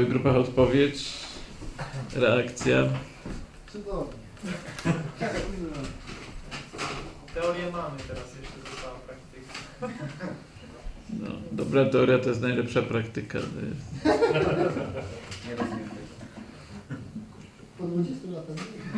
małych grupach odpowiedź, reakcja. Cudownie. Teorię mamy, teraz jeszcze została praktyka. No, dobra teoria to jest najlepsza praktyka. To jest. Nie rozumiem tego. Po 20 latach.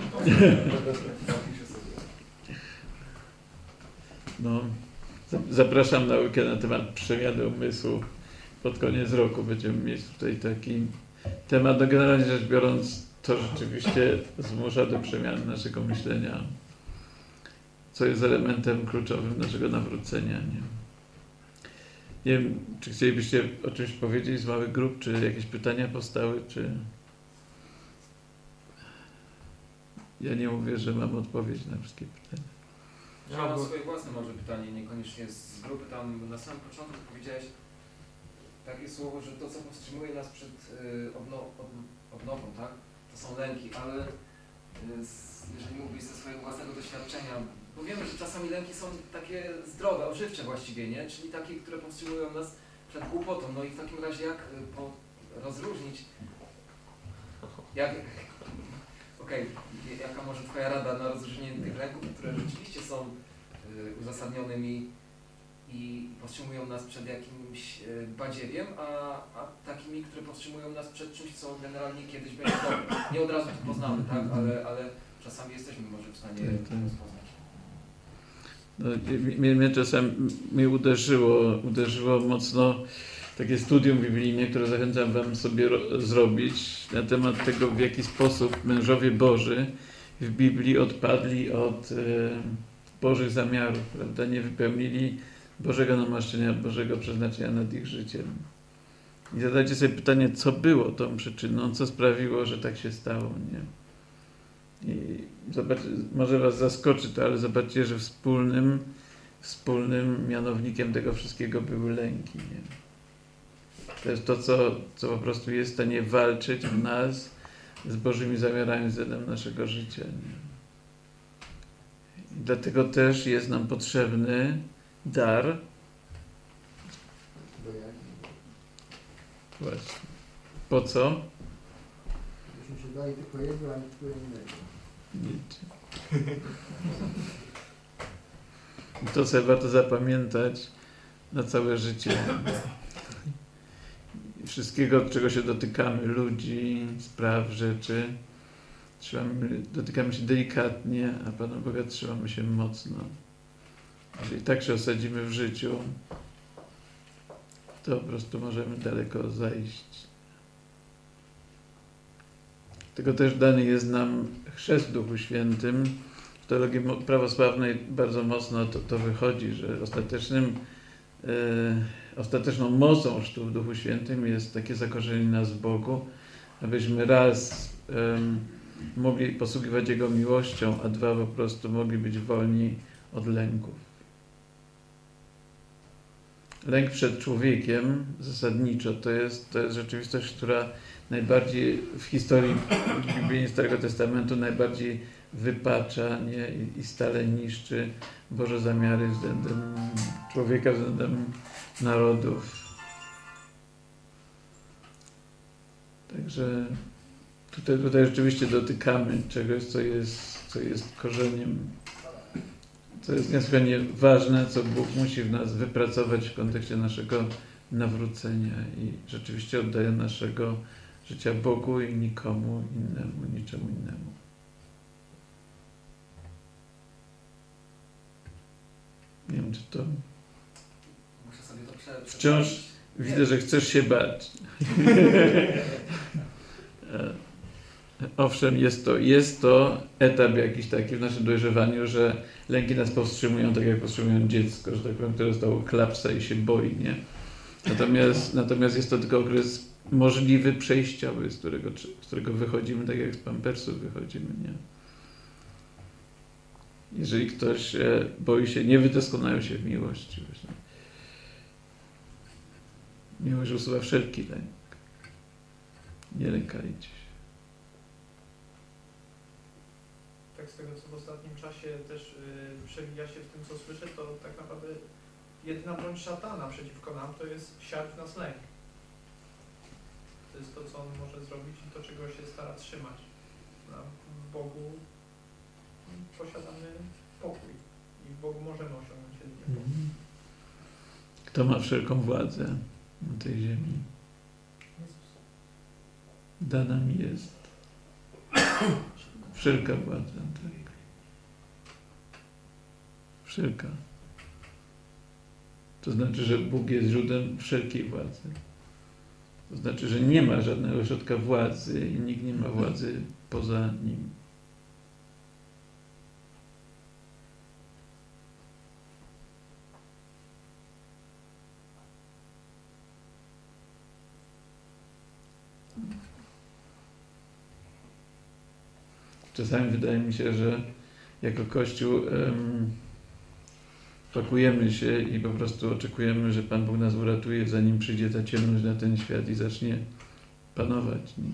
No, zapraszam na naukę na temat przemiany umysłu. Pod koniec roku będziemy mieć tutaj taki temat. No generalnie rzecz biorąc, to rzeczywiście zmusza do przemiany naszego myślenia, co jest elementem kluczowym naszego nawrócenia. Nie wiem, czy chcielibyście o czymś powiedzieć z małych grup, czy jakieś pytania powstały, czy... Ja nie mówię, że mam odpowiedź na wszystkie pytania. Ja mam swoje własne może pytanie, niekoniecznie z grupy. Tam na samym początku powiedziałeś takie słowo, że to, co powstrzymuje nas przed odnową, tak? To są lęki, ale jeżeli mógłbyś ze swojego własnego doświadczenia, bo wiemy, że czasami lęki są takie zdrowe, odżywcze właściwie, nie? Czyli takie, które powstrzymują nas przed głupotą. No i w takim razie jak rozróżnić, jaka może Twoja rada na rozróżnienie tych lęków, które rzeczywiście są uzasadnionymi i powstrzymują nas przed jakimś badziewiem, a takimi, które powstrzymują nas przed czymś, co generalnie kiedyś będzie dobre. Nie od razu to poznamy, tak? Ale czasami jesteśmy może w stanie to rozpoznać. No, mnie czasem uderzyło mocno takie studium biblijne, które zachęcam wam sobie zrobić na temat tego, w jaki sposób mężowie Boży w Biblii odpadli od Bożych zamiarów, prawda? Nie wypełnili Bożego namaszczenia, Bożego przeznaczenia nad ich życiem. I zadajcie sobie pytanie, co było tą przyczyną, co sprawiło, że tak się stało, nie? I zobaczcie, może was zaskoczy to, ale zobaczcie, że wspólnym mianownikiem tego wszystkiego były lęki, nie? To jest to, co po prostu jest w stanie walczyć w nas z Bożymi zamiarami względem naszego życia, nie? I dlatego też jest nam potrzebny dar. Właśnie. Po co? Myśmy się dali tylko jedno, a nie tylko innego. I to sobie warto zapamiętać na całe życie. Wszystkiego, czego się dotykamy, ludzi, spraw, rzeczy, dotykamy się delikatnie, a Pana Boga trzymamy się mocno. Jeżeli tak się osadzimy w życiu, to po prostu możemy daleko zajść. Tego też dany jest nam chrzest w Duchu Świętym. W teologii prawosławnej bardzo mocno to wychodzi, że ostateczną mocą chrztu w Duchu Świętym jest takie zakorzenienie nas w Bogu, abyśmy raz mogli posługiwać Jego miłością, a dwa po prostu mogli być wolni od lęków. Lęk przed człowiekiem zasadniczo to jest rzeczywistość, która najbardziej w historii Biblii Starego Testamentu najbardziej wypacza, nie? I stale niszczy Boże zamiary względem człowieka, względem narodów. Także tutaj rzeczywiście dotykamy czegoś, co jest korzeniem, co jest niesłychanie ważne, co Bóg musi w nas wypracować w kontekście naszego nawrócenia i rzeczywiście oddaje naszego życia Bogu i nikomu innemu, niczemu innemu. Nie wiem, czy to... Muszę sobie to Wciąż widzę, że chcesz się bać. Owszem, jest to etap jakiś taki w naszym dojrzewaniu, że lęki nas powstrzymują, tak jak powstrzymują dziecko, że tak powiem, które dostało klapsa i się boi, nie? Natomiast jest to tylko okres możliwy, przejściowy, z którego wychodzimy, tak jak z pampersów wychodzimy, nie? Jeżeli ktoś boi się, nie wydoskonał się w miłości. Właśnie. Miłość usuwa wszelki lęk. Nie lękajcie się. Tak z tego, co w ostatnim czasie też przewija się w tym, co słyszę, to tak naprawdę jedyna broń szatana przeciwko nam to jest siać w nas lęk. To jest to, co On może zrobić i to, czego się stara trzymać. A w Bogu posiadamy pokój i w Bogu możemy osiągnąć jedynie pokój. Kto ma wszelką władzę na tej ziemi? Dana mi jest wszelka władza, tak. Wszelka. To znaczy, że Bóg jest źródłem wszelkiej władzy. To znaczy, że nie ma żadnego ośrodka władzy i nikt nie ma władzy poza Nim. Czasami wydaje mi się, że jako Kościół pakujemy się i po prostu oczekujemy, że Pan Bóg nas uratuje, zanim przyjdzie ta ciemność na ten świat i zacznie panować. Nie?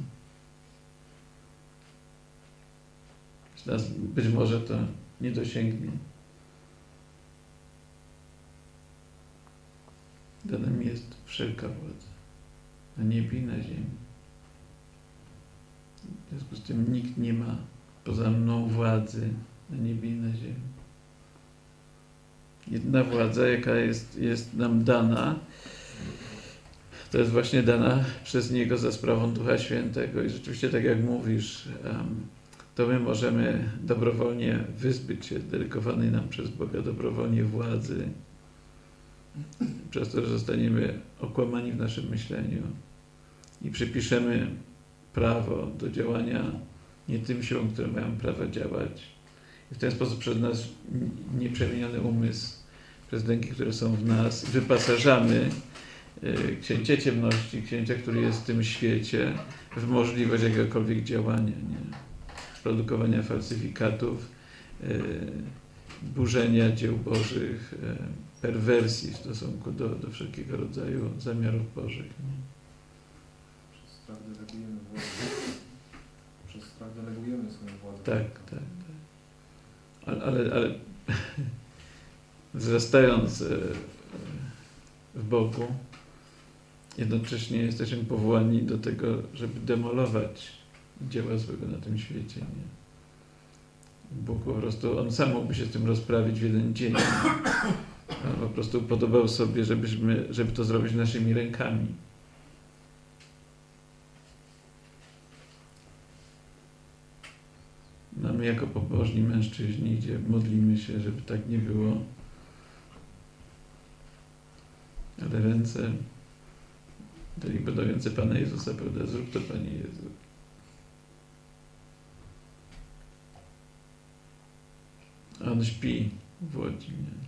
Nas być może to nie dosięgnie. Dana mi jest wszelka władza na niebie i na ziemi. W związku z tym nikt nie ma poza mną władzy na niebie i na ziemi. Jedna władza, jaka jest nam dana, to jest właśnie dana przez Niego za sprawą Ducha Świętego. I rzeczywiście, tak jak mówisz, to my możemy dobrowolnie wyzbyć się delegowanej nam przez Boga dobrowolnie władzy, przez to, że zostaniemy okłamani w naszym myśleniu i przypiszemy prawo do działania nie tym siłom, które mają prawo działać. I w ten sposób przez nasz nieprzemieniony umysł, przez lęki, które są w nas, wyposażamy księcia ciemności, księcia, który jest w tym świecie, w możliwość jakiegokolwiek działania, nie? Produkowania falsyfikatów, burzenia dzieł Bożych, perwersji w stosunku do wszelkiego rodzaju zamiarów Bożych. Nie? Przez strach delegujemy władzę. Przez strach delegujemy swoją władzę. Tak. Ale wzrastając w Bogu, jednocześnie jesteśmy powołani do tego, żeby demolować dzieła złego na tym świecie. Nie? Bóg po prostu, On sam mógłby się z tym rozprawić w jeden dzień. On po prostu podobał sobie, żeby to zrobić naszymi rękami. No my jako pobożni mężczyźni, gdzie modlimy się, żeby tak nie było, ale ręce do ręce Pana Jezusa, prawda? Zrób to, Panie Jezu. A On śpi w Łodzi, nie?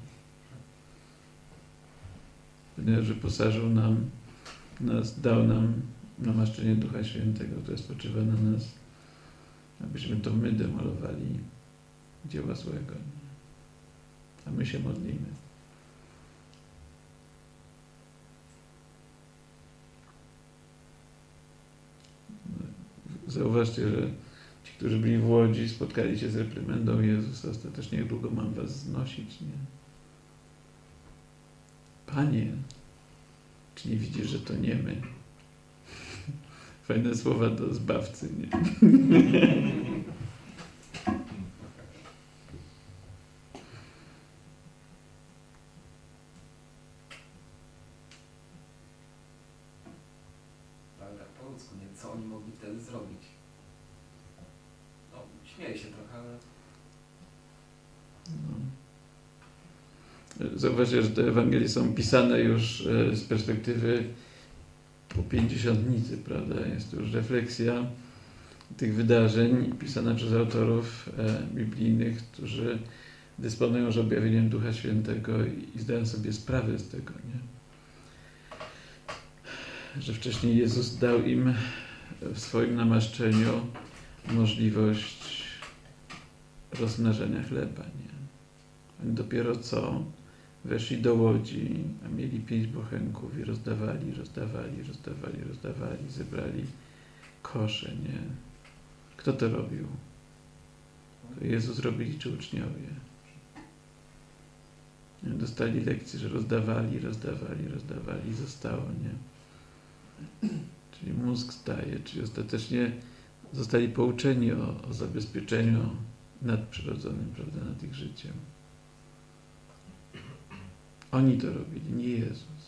Ponieważ wyposażył nas, dał nam namaszczenie Ducha Świętego, które spoczywa na nas, abyśmy to my demolowali dzieła złego. Nie? A my się modlimy. Zauważcie, że ci, którzy byli w Łodzi, spotkali się z reprymendą Jezusa. Ostatecznie jak długo mam was znosić, nie? Panie, czy nie widzisz, że to nie my? Fajne słowa do Zbawcy, nie? Ale tak po ludzku, nie? Co oni mogli wtedy zrobić? No, śmieję się trochę, ale... No. Zauważcie, że te Ewangelie są pisane już z perspektywy po pięćdziesiątnicy, prawda? Jest to już refleksja tych wydarzeń pisana przez autorów biblijnych, którzy dysponują już objawieniem Ducha Świętego i zdają sobie sprawę z tego, nie? Że wcześniej Jezus dał im w swoim namaszczeniu możliwość rozmnażania chleba, nie? Oni dopiero co weszli do łodzi, a mieli 5 bochenków i rozdawali, zebrali kosze, nie? Kto to robił? To Jezus robili czy uczniowie? Dostali lekcję, że rozdawali i zostało, nie? czyli mózg staje, czyli ostatecznie zostali pouczeni o zabezpieczeniu nadprzyrodzonym, prawda, nad ich życiem. Oni to robili, nie Jezus.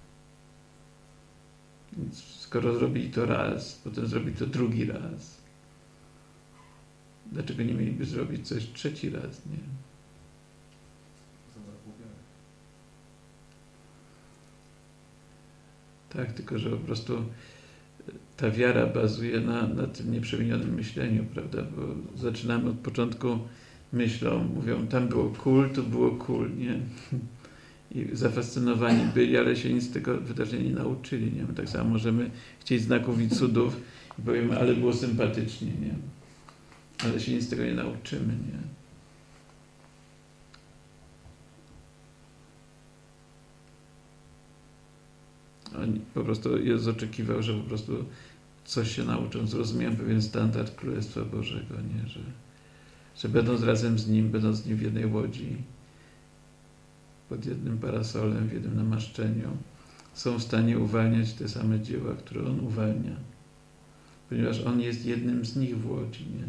Więc skoro zrobili to raz, potem zrobili to drugi raz, dlaczego nie mieliby zrobić coś trzeci raz, nie? Tak, tylko że po prostu ta wiara bazuje na tym nieprzemienionym myśleniu, prawda? Bo zaczynamy od początku myślą, mówią, tam było cool, tu było cool, nie? I zafascynowani byli, ale się nic z tego wydarzenia nie nauczyli, nie? My tak samo możemy chcieć znaków i cudów i powiemy, ale było sympatycznie, nie? Ale się nic z tego nie nauczymy, nie? Po prostu Jezus oczekiwał, że po prostu coś się nauczą, zrozumieją pewien standard Królestwa Bożego, nie? Że będąc razem z Nim, będąc z Nim w jednej łodzi, pod jednym parasolem, w jednym namaszczeniu, są w stanie uwalniać te same dzieła, które On uwalnia. Ponieważ On jest jednym z nich w łodzi, nie?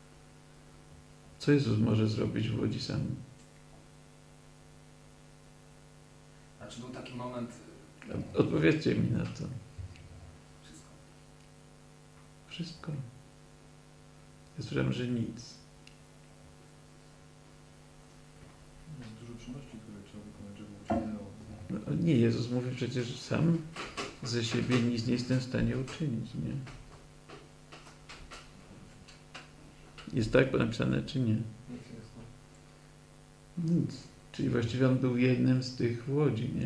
Co Jezus może zrobić w łodzi sam? A czy był taki moment... Odpowiedzcie mi na to. Wszystko. Wszystko. Ja słyszałem, że nic. Jest dużo czynności, które trzeba wykonać, żeby uczynęło. No, nie, Jezus mówi przecież sam ze siebie nic nie jestem w stanie uczynić, nie? Jest tak napisane, czy nie? Nic. Czyli właściwie On był jednym z tych w łodzi, nie?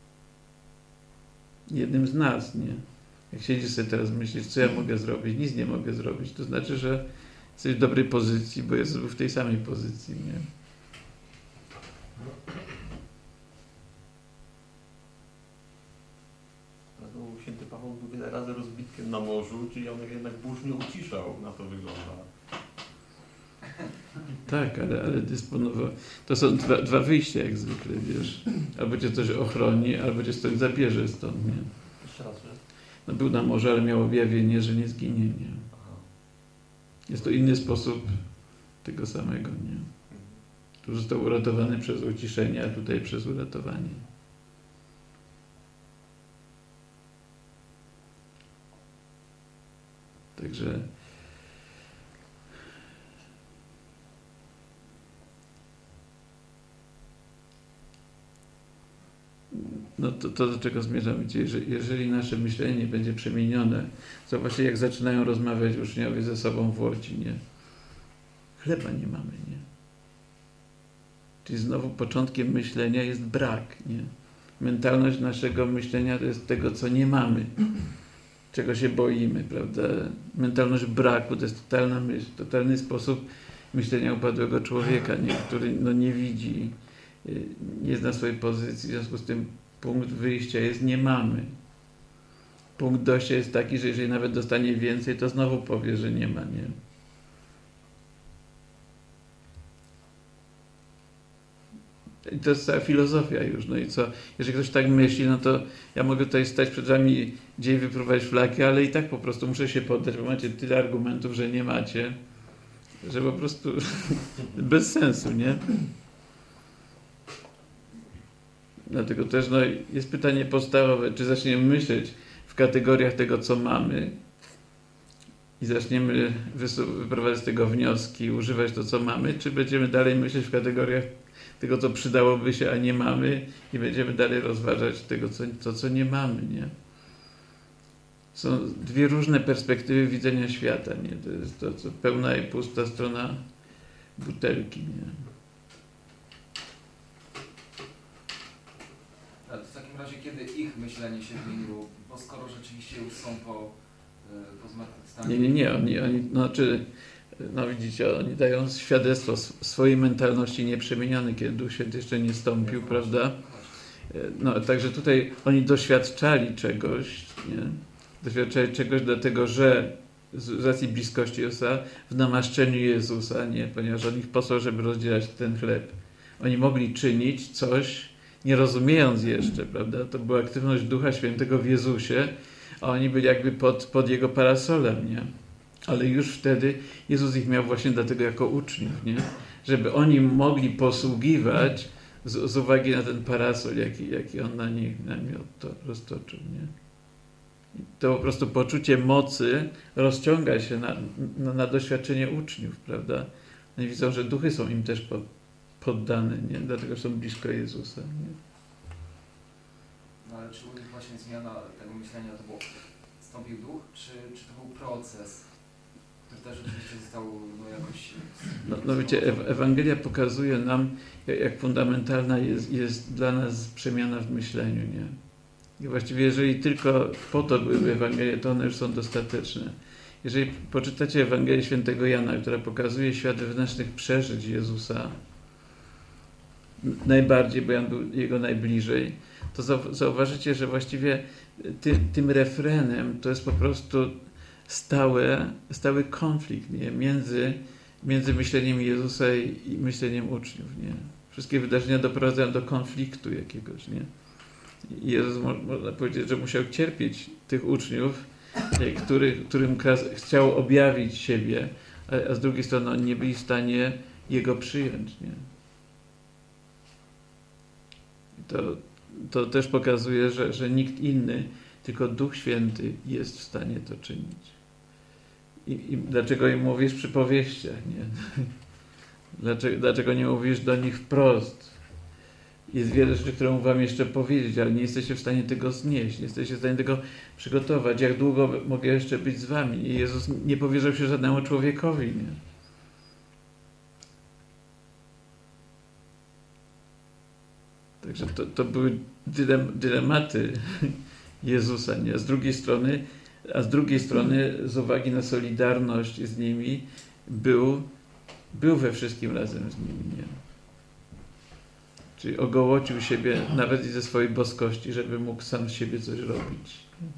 Jednym z nas, nie? Jak siedzisz sobie teraz myślisz, co ja mogę zrobić? Nic nie mogę zrobić. To znaczy, że jesteś w dobrej pozycji, bo Jezus był w tej samej pozycji, nie? Święty Paweł był wiele razy rozbitkiem na morzu, czyli on jednak burz nie uciszał, na to wygląda. Tak, ale dysponował. To są dwa wyjścia, jak zwykle, wiesz. Albo cię coś ochroni, albo cię coś zabierze stąd, nie? Jeszcze raz, że? No, był na morzu, ale miał objawienie, że nie zginie, nie? Jest to inny sposób tego samego, nie? Tu został uratowany przez uciszenie, a tutaj przez uratowanie. Także no to do czego zmierzamy? Jeżeli nasze myślenie będzie przemienione, to właśnie jak zaczynają rozmawiać uczniowie ze sobą w łodzi, nie? Chleba nie mamy, nie? Czyli znowu początkiem myślenia jest brak, nie? Mentalność naszego myślenia to jest tego, co nie mamy, czego się boimy, prawda? Mentalność braku to jest totalna myśl, totalny sposób myślenia upadłego człowieka, nie? Który no, nie widzi, nie zna swojej pozycji, w związku z tym punkt wyjścia jest nie mamy. Punkt dojścia jest taki, że jeżeli nawet dostanie więcej, to znowu powie, że nie ma, nie? I to jest cała filozofia już. No i co? Jeżeli ktoś tak myśli, no to ja mogę tutaj stać przed wami, dzień wypróbować flaki, ale i tak po prostu muszę się poddać, bo macie tyle argumentów, że nie macie, że po prostu bez sensu, nie? Dlatego też no, jest pytanie podstawowe, czy zaczniemy myśleć w kategoriach tego, co mamy i zaczniemy wyprowadzać z tego wnioski, używać to, co mamy, czy będziemy dalej myśleć w kategoriach tego, co przydałoby się, a nie mamy i będziemy dalej rozważać tego, co nie mamy, nie? Są dwie różne perspektywy widzenia świata, nie? To jest to, co pełna i pusta strona butelki, nie? Ale w takim razie, kiedy ich myślenie się zmieniło, bo skoro rzeczywiście już są po zmartwychwstaniu... Nie, oni znaczy, no widzicie, oni dają świadectwo swojej mentalności nieprzemienionej, kiedy Duch Święty jeszcze nie stąpił, prawda? No, także tutaj oni doświadczali czegoś, nie? Doświadczali czegoś dlatego, że z racji bliskości Jezusa, w namaszczeniu Jezusa, nie? Ponieważ On ich posłał, żeby rozdzielać ten chleb. Oni mogli czynić coś, nie rozumiejąc jeszcze, prawda? To była aktywność Ducha Świętego w Jezusie, a oni byli jakby pod jego parasolem, nie? Ale już wtedy Jezus ich miał właśnie dlatego jako uczniów, nie? Żeby oni mogli posługiwać z uwagi na ten parasol, jaki on na nich roztoczył, nie? I to po prostu poczucie mocy rozciąga się na doświadczenie uczniów, prawda? Oni widzą, że duchy są im też poddane, nie? Dlatego są blisko Jezusa, nie? No ale czy u nich właśnie zmiana tego myślenia to było, wstąpił duch, czy to był proces, który też oczywiście został jakoś... No wiecie, Ewangelia pokazuje nam, jak fundamentalna jest dla nas przemiana w myśleniu, nie? I właściwie jeżeli tylko po to były Ewangelie, to one już są dostateczne. Jeżeli poczytacie Ewangelię Świętego Jana, która pokazuje świat wewnętrznych przeżyć Jezusa, najbardziej, bo Jan był jego najbliżej, to zauważycie, że właściwie tym refrenem to jest po prostu stały konflikt, nie? Między myśleniem Jezusa i myśleniem uczniów, nie? Wszystkie wydarzenia doprowadzają do konfliktu jakiegoś, nie? I Jezus, można powiedzieć, że musiał cierpieć tych uczniów, którym chciał objawić siebie, a z drugiej strony oni nie byli w stanie Jego przyjąć, nie? To też pokazuje, że nikt inny, tylko Duch Święty jest w stanie to czynić. I dlaczego im mówisz przy powieściach, nie? Dlaczego nie mówisz do nich wprost? Jest wiele rzeczy, które mógł wam jeszcze powiedzieć, ale nie jesteście w stanie tego znieść, nie jesteście w stanie tego przygotować. Jak długo mogę jeszcze być z wami? I Jezus nie powierzał się żadnemu człowiekowi, nie? Także to były dylematy Jezusa, nie? A z drugiej strony z uwagi na solidarność z nimi był we wszystkim razem z nimi, nie? Czyli ogołocił siebie nawet i ze swojej boskości, żeby mógł sam z siebie coś robić.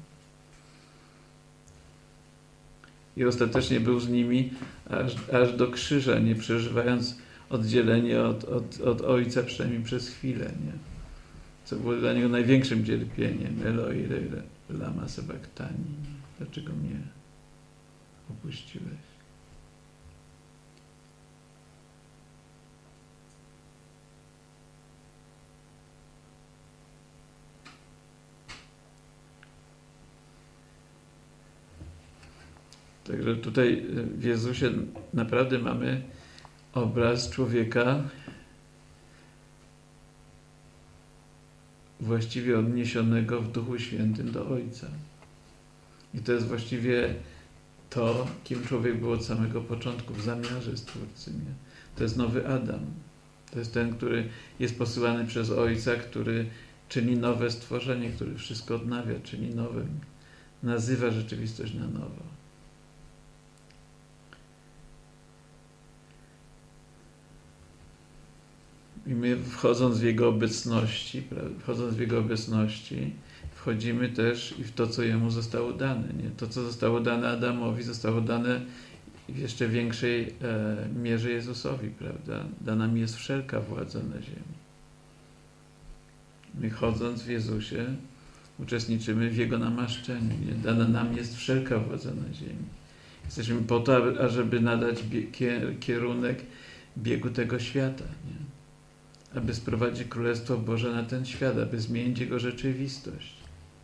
I ostatecznie był z nimi aż do krzyża, nie przeżywając oddzielenie od Ojca przynajmniej przez chwilę, nie? Co było dla niego największym cierpieniem. Eloi, lama sabachthani. Dlaczego mnie opuściłeś? Także tutaj w Jezusie naprawdę mamy obraz człowieka właściwie odniesionego w Duchu Świętym do Ojca. I to jest właściwie to, kim człowiek był od samego początku, w zamiarze Stwórcy. Nie? To jest nowy Adam. To jest ten, który jest posyłany przez Ojca, który czyni nowe stworzenie, który wszystko odnawia, czyni nowym. Nazywa rzeczywistość na nowo. I my wchodząc w Jego obecności, wchodzimy też i w to, co Jemu zostało dane. Nie? To, co zostało dane Adamowi, zostało dane w jeszcze większej mierze Jezusowi, prawda? Dana mi jest wszelka władza na ziemi. My chodząc w Jezusie uczestniczymy w Jego namaszczeniu. Nie? Dana nam jest wszelka władza na ziemi. Jesteśmy po to, ażeby nadać kierunek biegu tego świata. Nie? Aby sprowadzić Królestwo Boże na ten świat, aby zmienić Jego rzeczywistość.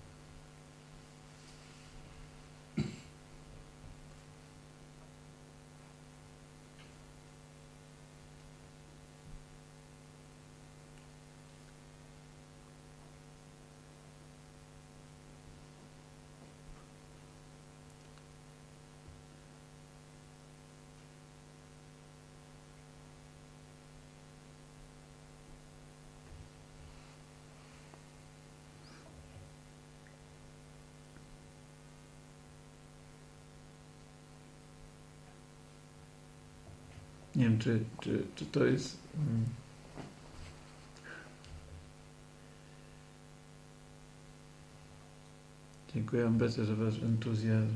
Nie wiem, czy to jest... Dziękuję Ambece za wasz entuzjazm.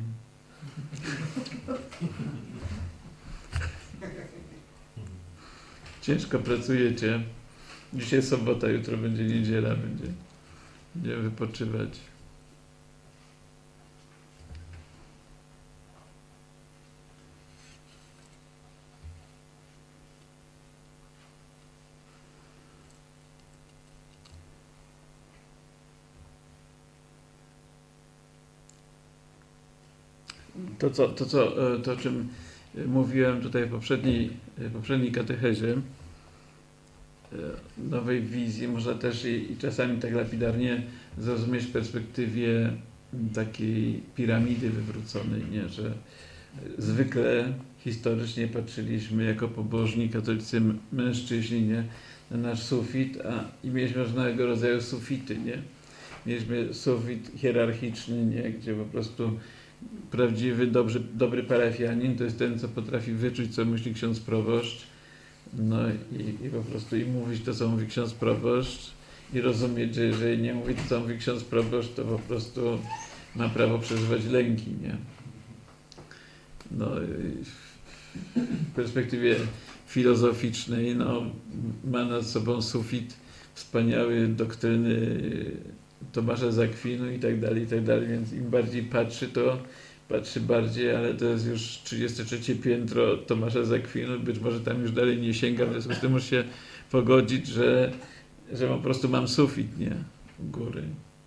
Ciężko pracujecie. Dzisiaj sobota, jutro będzie niedziela, będziemy wypoczywać. To, o czym mówiłem tutaj w poprzedniej katechezie, nowej wizji, można też i czasami tak lapidarnie zrozumieć w perspektywie takiej piramidy wywróconej, nie? Że zwykle historycznie patrzyliśmy jako pobożni katolicy mężczyźni, nie? Na nasz sufit, i mieliśmy różnego rodzaju sufity, nie? Mieliśmy sufit hierarchiczny, nie? Gdzie po prostu prawdziwy, dobry parafianin to jest ten, co potrafi wyczuć, co myśli ksiądz proboszcz, no i po prostu i mówić to, co mówi ksiądz proboszcz i rozumieć, że jeżeli nie mówi to, co mówi ksiądz proboszcz, to po prostu ma prawo przeżywać lęki, nie? No, w perspektywie filozoficznej, no, ma nad sobą sufit wspaniały doktryny Tomasza z Akwinu i tak dalej, więc im bardziej patrzy, to patrzy bardziej, ale to jest już 33 piętro Tomasza z Akwinu, być może tam już dalej nie sięgam, w związku z tym muszę się pogodzić, że po prostu mam sufit, nie? U góry.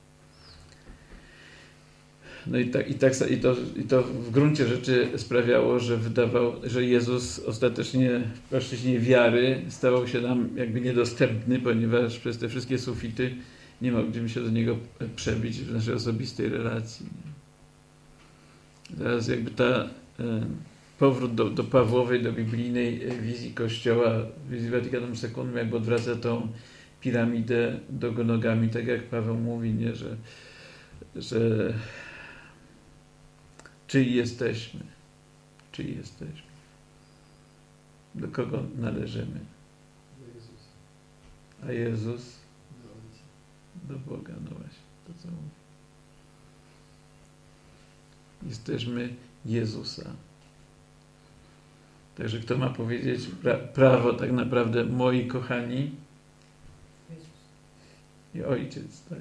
No i to w gruncie rzeczy sprawiało, że Jezus ostatecznie w płaszczyźnie wiary stawał się nam jakby niedostępny, ponieważ przez te wszystkie sufity nie mogliśmy się do Niego przebić w naszej osobistej relacji. Teraz jakby powrót do Pawłowej, do biblijnej wizji Kościoła, wizji Watykanum II, jakby odwraca tą piramidę do nogami, tak jak Paweł mówi, nie? Że czyj jesteśmy? Do kogo należymy? A Jezus? Do Boga, no właśnie, to co mówi. Jesteśmy Jezusa. Także kto ma powiedzieć prawo tak naprawdę, moi kochani? I Ojciec, tak.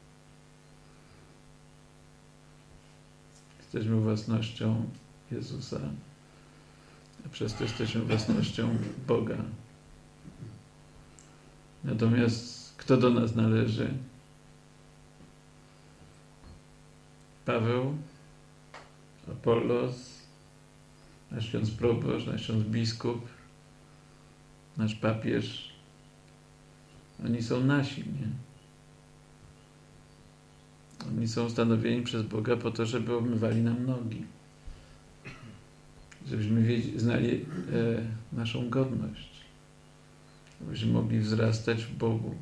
Jesteśmy własnością Jezusa, a przez to jesteśmy własnością Boga. Natomiast kto do nas należy? Paweł, Apollos, nasz ksiądz proboszcz, nasz ksiądz biskup, nasz papież. Oni są nasi, nie? Oni są ustanowieni przez Boga po to, żeby obmywali nam nogi. Żebyśmy znali naszą godność. Żebyśmy mogli wzrastać w Bogu.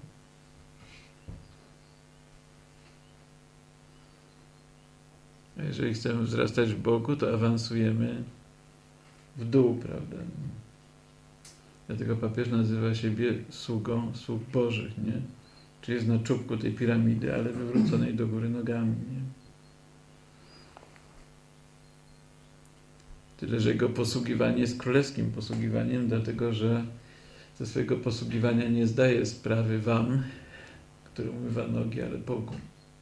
A jeżeli chcemy wzrastać w Bogu, to awansujemy w dół, prawda? Dlatego papież nazywa siebie sługą sług Bożych, nie? Czyli jest na czubku tej piramidy, ale wywróconej do góry nogami, nie? Tyle, że jego posługiwanie jest królewskim posługiwaniem, dlatego że ze swojego posługiwania nie zdaje sprawy wam, który umywa nogi, ale Bogu.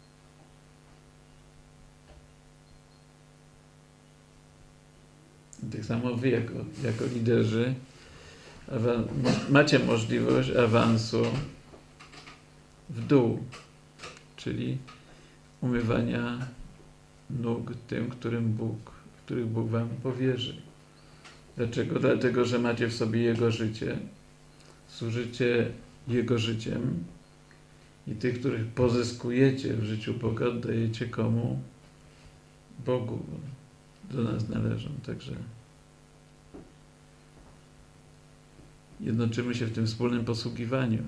I tak samo wy jako liderzy macie możliwość awansu w dół, czyli umywania nóg tym, których Bóg wam powierzy. Dlaczego? Dlatego, że macie w sobie Jego życie, służycie Jego życiem i tych, których pozyskujecie w życiu Boga, oddajecie komu? Bogu. Do nas należą. Także jednoczymy się w tym wspólnym posługiwaniu.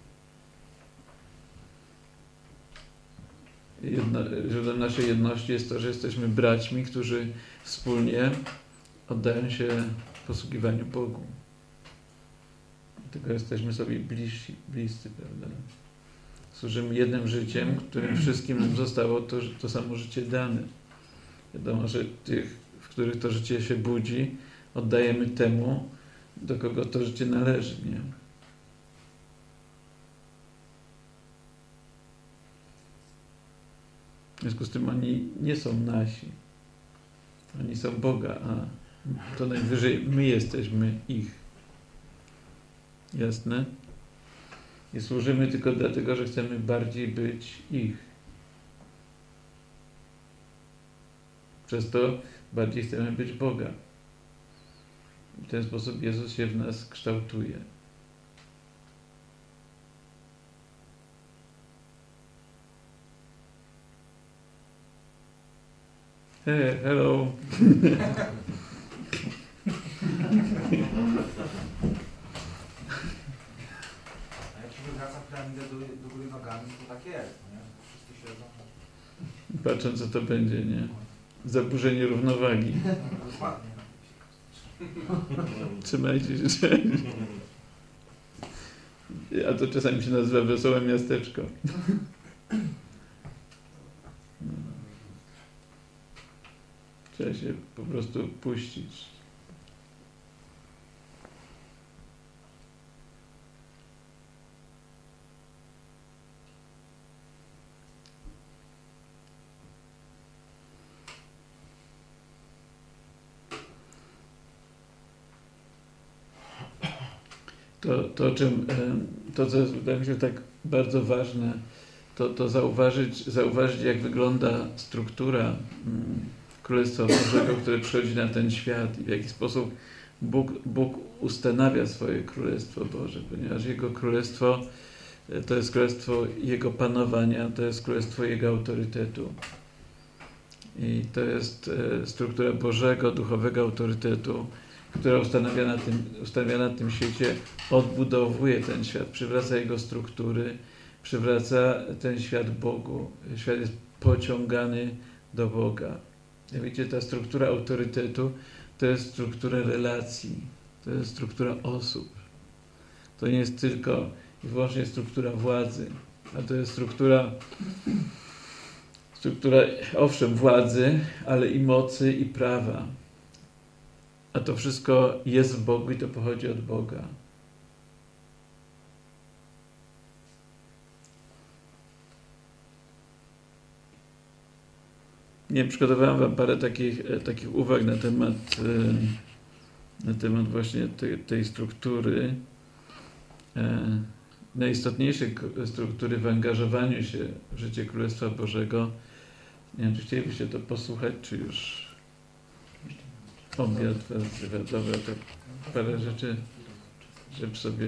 Źródłem naszej jedności jest to, że jesteśmy braćmi, którzy wspólnie oddają się posługiwaniu Bogu. Dlatego jesteśmy sobie bliscy, prawda? Służymy jednym życiem, którym wszystkim nam zostało to samo życie dane. Wiadomo, że tych, w których to życie się budzi, oddajemy temu, do kogo to życie należy, nie? W związku z tym oni nie są nasi. Oni są Boga, a to najwyżej my jesteśmy ich. Jasne? I służymy tylko dlatego, że chcemy bardziej być ich. Przez to bardziej chcemy być Boga. W ten sposób Jezus się w nas kształtuje. Hey, hello. A jak się wywraca piramidę do góry nogami, to tak jest, nie? Wszyscy siedzą. Patrzę, co to będzie, nie? Zaburzenie równowagi. Dokładnie. Trzymajcie się. A to czasami się nazywa wesołe miasteczko. Trzeba się po prostu puścić. To, co jest, wydaje mi się, tak bardzo ważne, to zauważyć, jak wygląda struktura Królestwa Bożego, które przychodzi na ten świat i w jaki sposób Bóg ustanawia swoje Królestwo Boże, ponieważ Jego Królestwo to jest Królestwo Jego panowania, to jest Królestwo Jego autorytetu. I to jest struktura Bożego, duchowego autorytetu, która ustanawia na tym świecie, odbudowuje ten świat, przywraca jego struktury, przywraca ten świat Bogu. Świat jest pociągany do Boga. Jak wiecie, ta struktura autorytetu to jest struktura relacji, to jest struktura osób. To nie jest tylko i wyłącznie struktura władzy, a to jest struktura owszem władzy, ale i mocy i prawa. A to wszystko jest w Bogu i to pochodzi od Boga. Nie, przygotowałem wam parę takich uwag na temat właśnie tej struktury, najistotniejszej struktury w angażowaniu się w życie Królestwa Bożego. Nie wiem, czy chcielibyście to posłuchać, czy już obiad, dobra, to parę rzeczy, żeby sobie...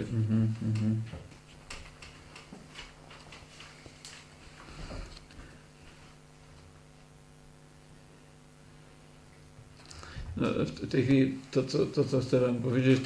No, w tej chwili to co chcę wam powiedzieć,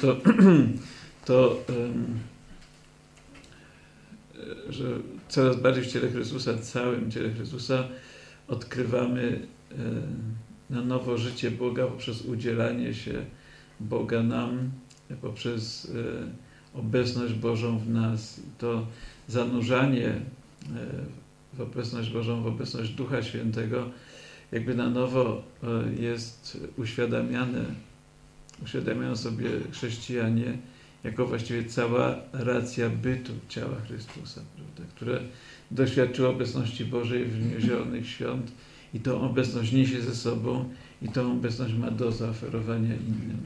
że coraz bardziej w ciele Chrystusa, całym ciele Chrystusa odkrywamy na nowo życie Boga poprzez udzielanie się Boga nam, poprzez obecność Bożą w nas. I to zanurzanie w obecność Bożą, w obecność Ducha Świętego jakby na nowo jest uświadamiają sobie chrześcijanie jako właściwie cała racja bytu ciała Chrystusa, prawda, które doświadczyło obecności Bożej w dniu Zielonych Świąt i tą obecność niesie ze sobą i tą obecność ma do zaoferowania innym.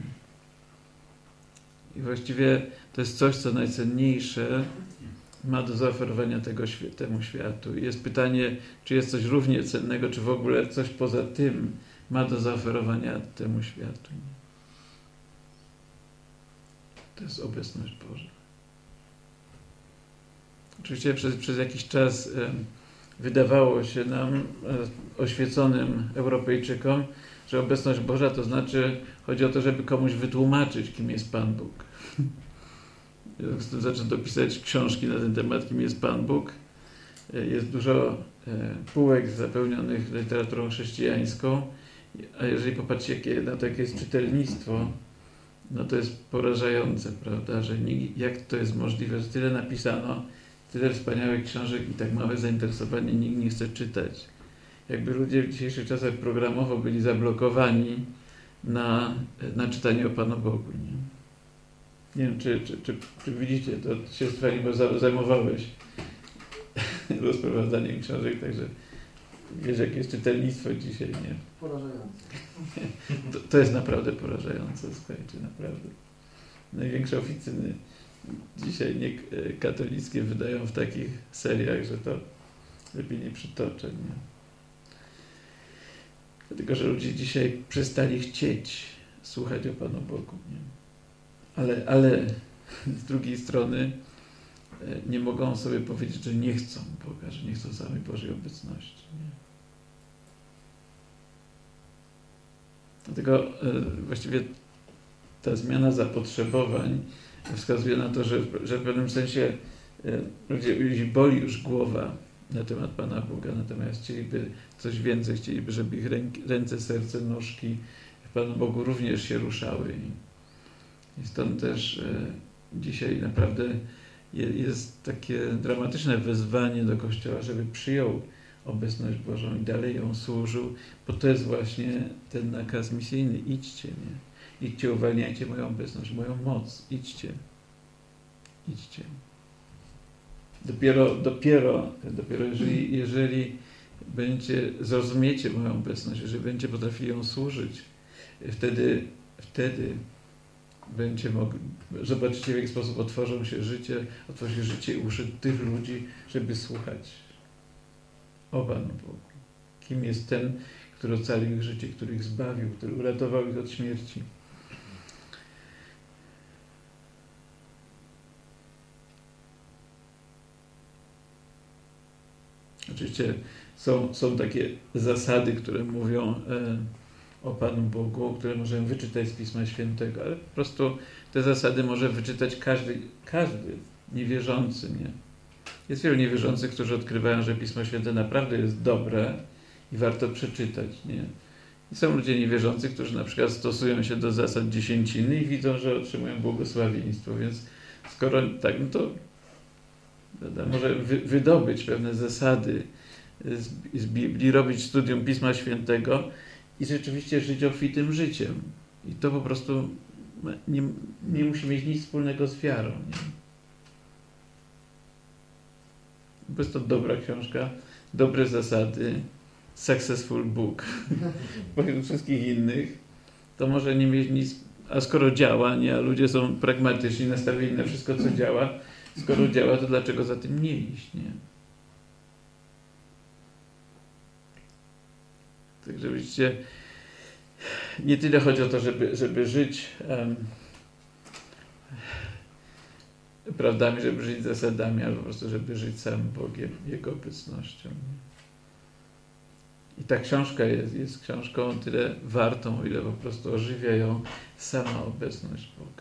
I właściwie to jest coś, co najcenniejsze ma do zaoferowania temu światu. I jest pytanie, czy jest coś równie cennego, czy w ogóle coś poza tym ma do zaoferowania temu światu. To jest obecność Boża. Oczywiście przez jakiś czas wydawało się nam, oświeconym Europejczykom, że obecność Boża to znaczy, chodzi o to, żeby komuś wytłumaczyć, kim jest Pan Bóg. Zaczęto pisać książki na ten temat, kim jest Pan Bóg. Jest dużo półek zapełnionych literaturą chrześcijańską, a jeżeli popatrzycie na to, jakie jest czytelnictwo, no to jest porażające, prawda, że jak to jest możliwe, że tyle napisano, tyle wspaniałych książek i tak małe zainteresowanie nikt nie chce czytać. Jakby ludzie w dzisiejszych czasach programowo byli zablokowani na czytanie o Panu Bogu. Nie wiem, czy widzicie, to się bo zajmowałeś rozprowadzaniem książek, także wiesz, jakie jest czytelnictwo dzisiaj, nie? Porażające. To jest naprawdę porażające, słuchajcie, naprawdę. Największe oficyny dzisiaj katolickie wydają w takich seriach, że to lepiej nie przytoczę, nie? Dlatego, że ludzie dzisiaj przestali chcieć słuchać o Panu Bogu. Nie? Ale z drugiej strony nie mogą sobie powiedzieć, że nie chcą Boga, że nie chcą samej Bożej obecności. Nie? Dlatego właściwie ta zmiana zapotrzebowań wskazuje na to, że w pewnym sensie ludzi boli już głowa na temat Pana Boga, natomiast chcieliby coś więcej, chcieliby, żeby ich ręce, serce, nóżki w Panu Bogu również się ruszały. I stąd też dzisiaj naprawdę jest takie dramatyczne wezwanie do Kościoła, żeby przyjął obecność Bożą i dalej ją służył, bo to jest właśnie ten nakaz misyjny. Idźcie, nie? Idźcie, uwalniajcie moją obecność, moją moc. Idźcie. Idźcie. Dopiero jeżeli zrozumiecie moją obecność, jeżeli będziecie potrafili ją służyć, wtedy będziecie mogli, zobaczycie, w jaki sposób otworzy się życie i uszy tych ludzi, żeby słuchać o Panu Bogu. Kim jest ten, który ocalił ich życie, który ich zbawił, który uratował ich od śmierci. Oczywiście są takie zasady, które mówią o Panu Bogu, które możemy wyczytać z Pisma Świętego, ale po prostu te zasady może wyczytać każdy niewierzący. Nie? Jest wielu niewierzących, którzy odkrywają, że Pismo Święte naprawdę jest dobre i warto przeczytać. Nie? I są ludzie niewierzący, którzy na przykład stosują się do zasad dziesięciny i widzą, że otrzymują błogosławieństwo, więc skoro tak, no to może wydobyć pewne zasady z Biblii, robić studium Pisma Świętego i rzeczywiście żyć obfitym życiem. I to po prostu nie musi mieć nic wspólnego z wiarą. Nie? Bo jest to dobra książka, dobre zasady, successful book. Pośród wszystkich innych to może nie mieć nic, a skoro działa, nie, a ludzie są pragmatyczni, nastawieni na wszystko, co działa, skoro działa, to dlaczego za tym nie iść, nie? Także widzicie, nie tyle chodzi o to, żeby żyć prawdami, żeby żyć zasadami, ale po prostu, żeby żyć samym Bogiem, Jego obecnością. I ta książka jest książką tyle wartą, o ile po prostu ożywia ją sama obecność Boga,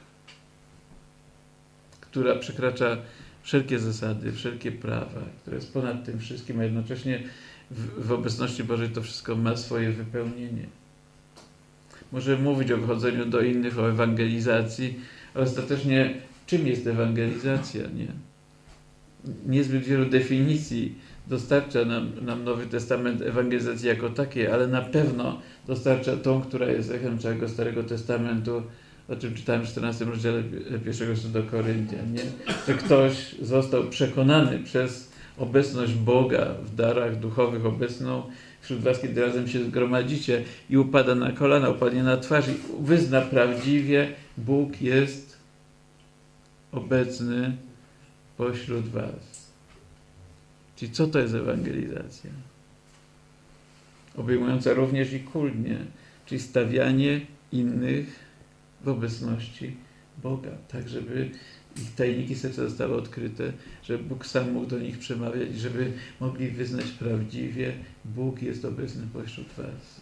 która przekracza wszelkie zasady, wszelkie prawa, która jest ponad tym wszystkim, a jednocześnie w obecności Bożej to wszystko ma swoje wypełnienie. Możemy mówić o wychodzeniu do innych, o ewangelizacji, ale ostatecznie czym jest ewangelizacja? Nie? Niezbyt wielu definicji dostarcza nam Nowy Testament ewangelizacji jako takiej, ale na pewno dostarcza tą, która jest echem całego Starego Testamentu, o czym czytałem w 14 rozdziale pierwszego listu do Koryntian, nie? Że ktoś został przekonany przez obecność Boga w darach duchowych obecną wśród was, kiedy razem się zgromadzicie i upada na kolana, upadnie na twarz i wyzna prawdziwie, Bóg jest obecny pośród was. Czyli co to jest ewangelizacja? Obejmująca również i kulnie, czyli stawianie innych w obecności Boga, tak żeby ich tajniki serca zostały odkryte, żeby Bóg sam mógł do nich przemawiać i żeby mogli wyznać prawdziwie, Bóg jest obecny pośród was.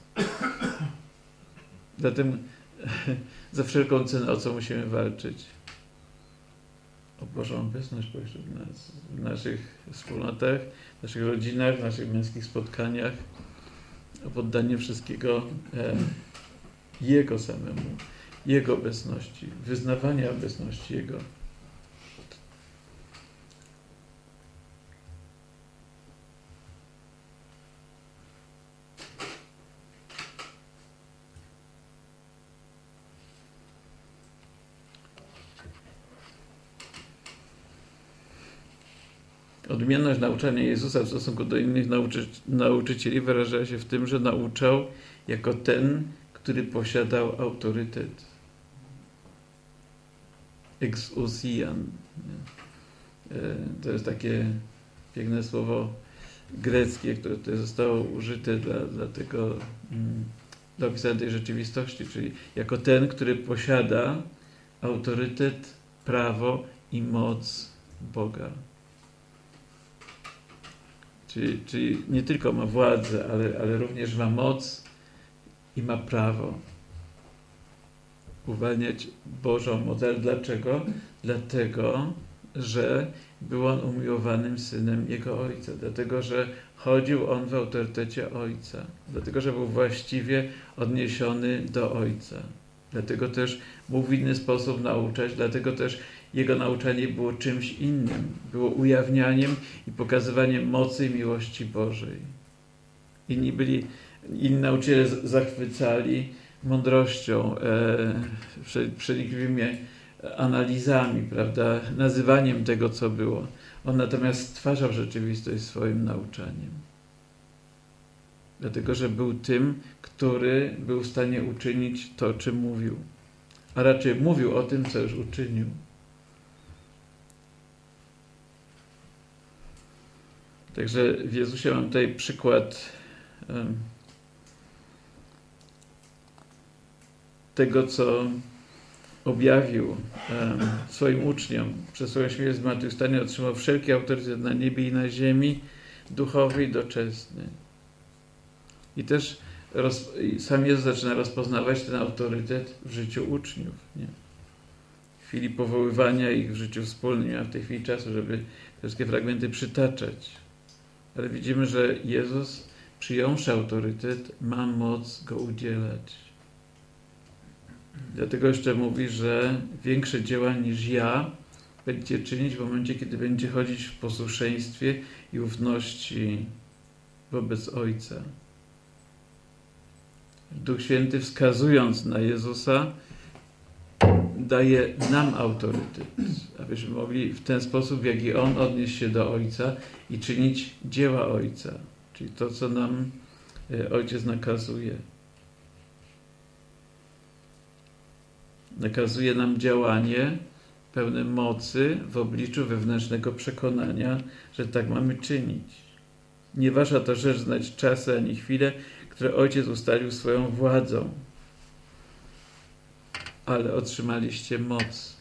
Zatem za wszelką cenę o co musimy walczyć? O Bożą obecność pośród nas, w naszych wspólnotach, w naszych rodzinach, w naszych męskich spotkaniach, o poddanie wszystkiego Jego samemu, Jego obecności, wyznawania obecności Jego. Odmienność nauczania Jezusa w stosunku do innych nauczycieli wyrażała się w tym, że nauczał jako ten, który posiadał autorytet. Exousian. To jest takie piękne słowo greckie, które tutaj zostało użyte dla tego, dla opisania tej rzeczywistości, czyli jako ten, który posiada autorytet, prawo i moc Boga. Czyli nie tylko ma władzę, ale również ma moc i ma prawo uwalniać Bożą moc. Ale dlaczego? Dlatego, że był on umiłowanym synem Jego Ojca. Dlatego, że chodził on w autorytecie Ojca. Dlatego, że był właściwie odniesiony do Ojca. Dlatego też mógł w inny sposób nauczać. Dlatego też jego nauczanie było czymś innym. Było ujawnianiem i pokazywaniem mocy i miłości Bożej. Inni nauczyciele zachwycali mądrością, przenikliwymi analizami, prawda, nazywaniem tego, co było. On natomiast stwarzał rzeczywistość swoim nauczaniem. Dlatego, że był tym, który był w stanie uczynić to, o czym mówił. A raczej mówił o tym, co już uczynił. Także w Jezusie mam tutaj przykład tego, co objawił swoim uczniom. Przez swoją śmierć zmartwychwstanie otrzymał wszelki autorytet na niebie i na ziemi, duchowy i doczesny. I też sam Jezus zaczyna rozpoznawać ten autorytet w życiu uczniów. Nie? W chwili powoływania ich w życiu wspólnym. Nie ma w tej chwili czasu, żeby te wszystkie fragmenty przytaczać. Ale widzimy, że Jezus, przyjąwszy autorytet, ma moc go udzielać. Dlatego jeszcze mówi, że większe dzieła niż ja będzie czynić w momencie, kiedy będzie chodzić w posłuszeństwie i ufności wobec Ojca. Duch Święty, wskazując na Jezusa, daje nam autorytet, abyśmy mogli w ten sposób, w jaki On odnieść się do Ojca i czynić dzieła Ojca, czyli to, co nam Ojciec nakazuje. Nakazuje nam działanie pełne mocy w obliczu wewnętrznego przekonania, że tak mamy czynić. Nie wasza to rzecz znać czasy ani chwile, które Ojciec ustalił swoją władzą, ale otrzymaliście moc.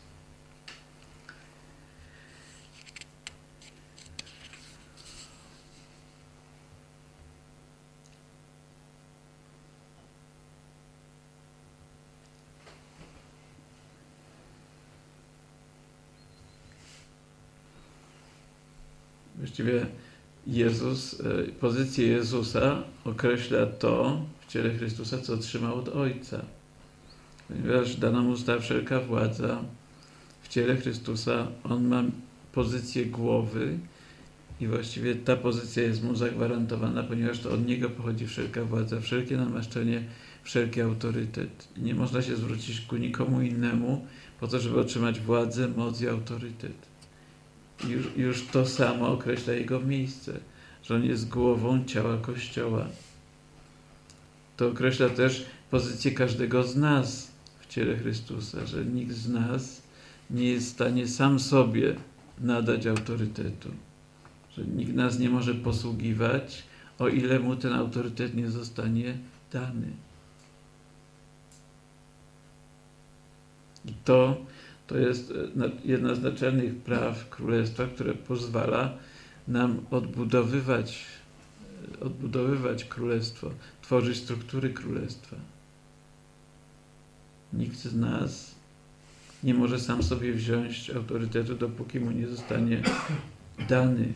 Właściwie pozycję Jezusa określa to w ciele Chrystusa, co otrzymał od Ojca. Ponieważ dana mu została wszelka władza w ciele Chrystusa, On ma pozycję głowy i właściwie ta pozycja jest mu zagwarantowana, ponieważ to od Niego pochodzi wszelka władza, wszelkie namaszczenie, wszelki autorytet. I nie można się zwrócić ku nikomu innemu po to, żeby otrzymać władzę, moc i autorytet. Już to samo określa Jego miejsce, że On jest głową ciała Kościoła. To określa też pozycję każdego z nas w ciele Chrystusa, że nikt z nas nie jest w stanie sam sobie nadać autorytetu, że nikt nas nie może posługiwać, o ile mu ten autorytet nie zostanie dany. I to jest jedna z naczelnych praw Królestwa, które pozwala nam odbudowywać Królestwo, tworzyć struktury Królestwa. Nikt z nas nie może sam sobie wziąć autorytetu, dopóki mu nie zostanie dany.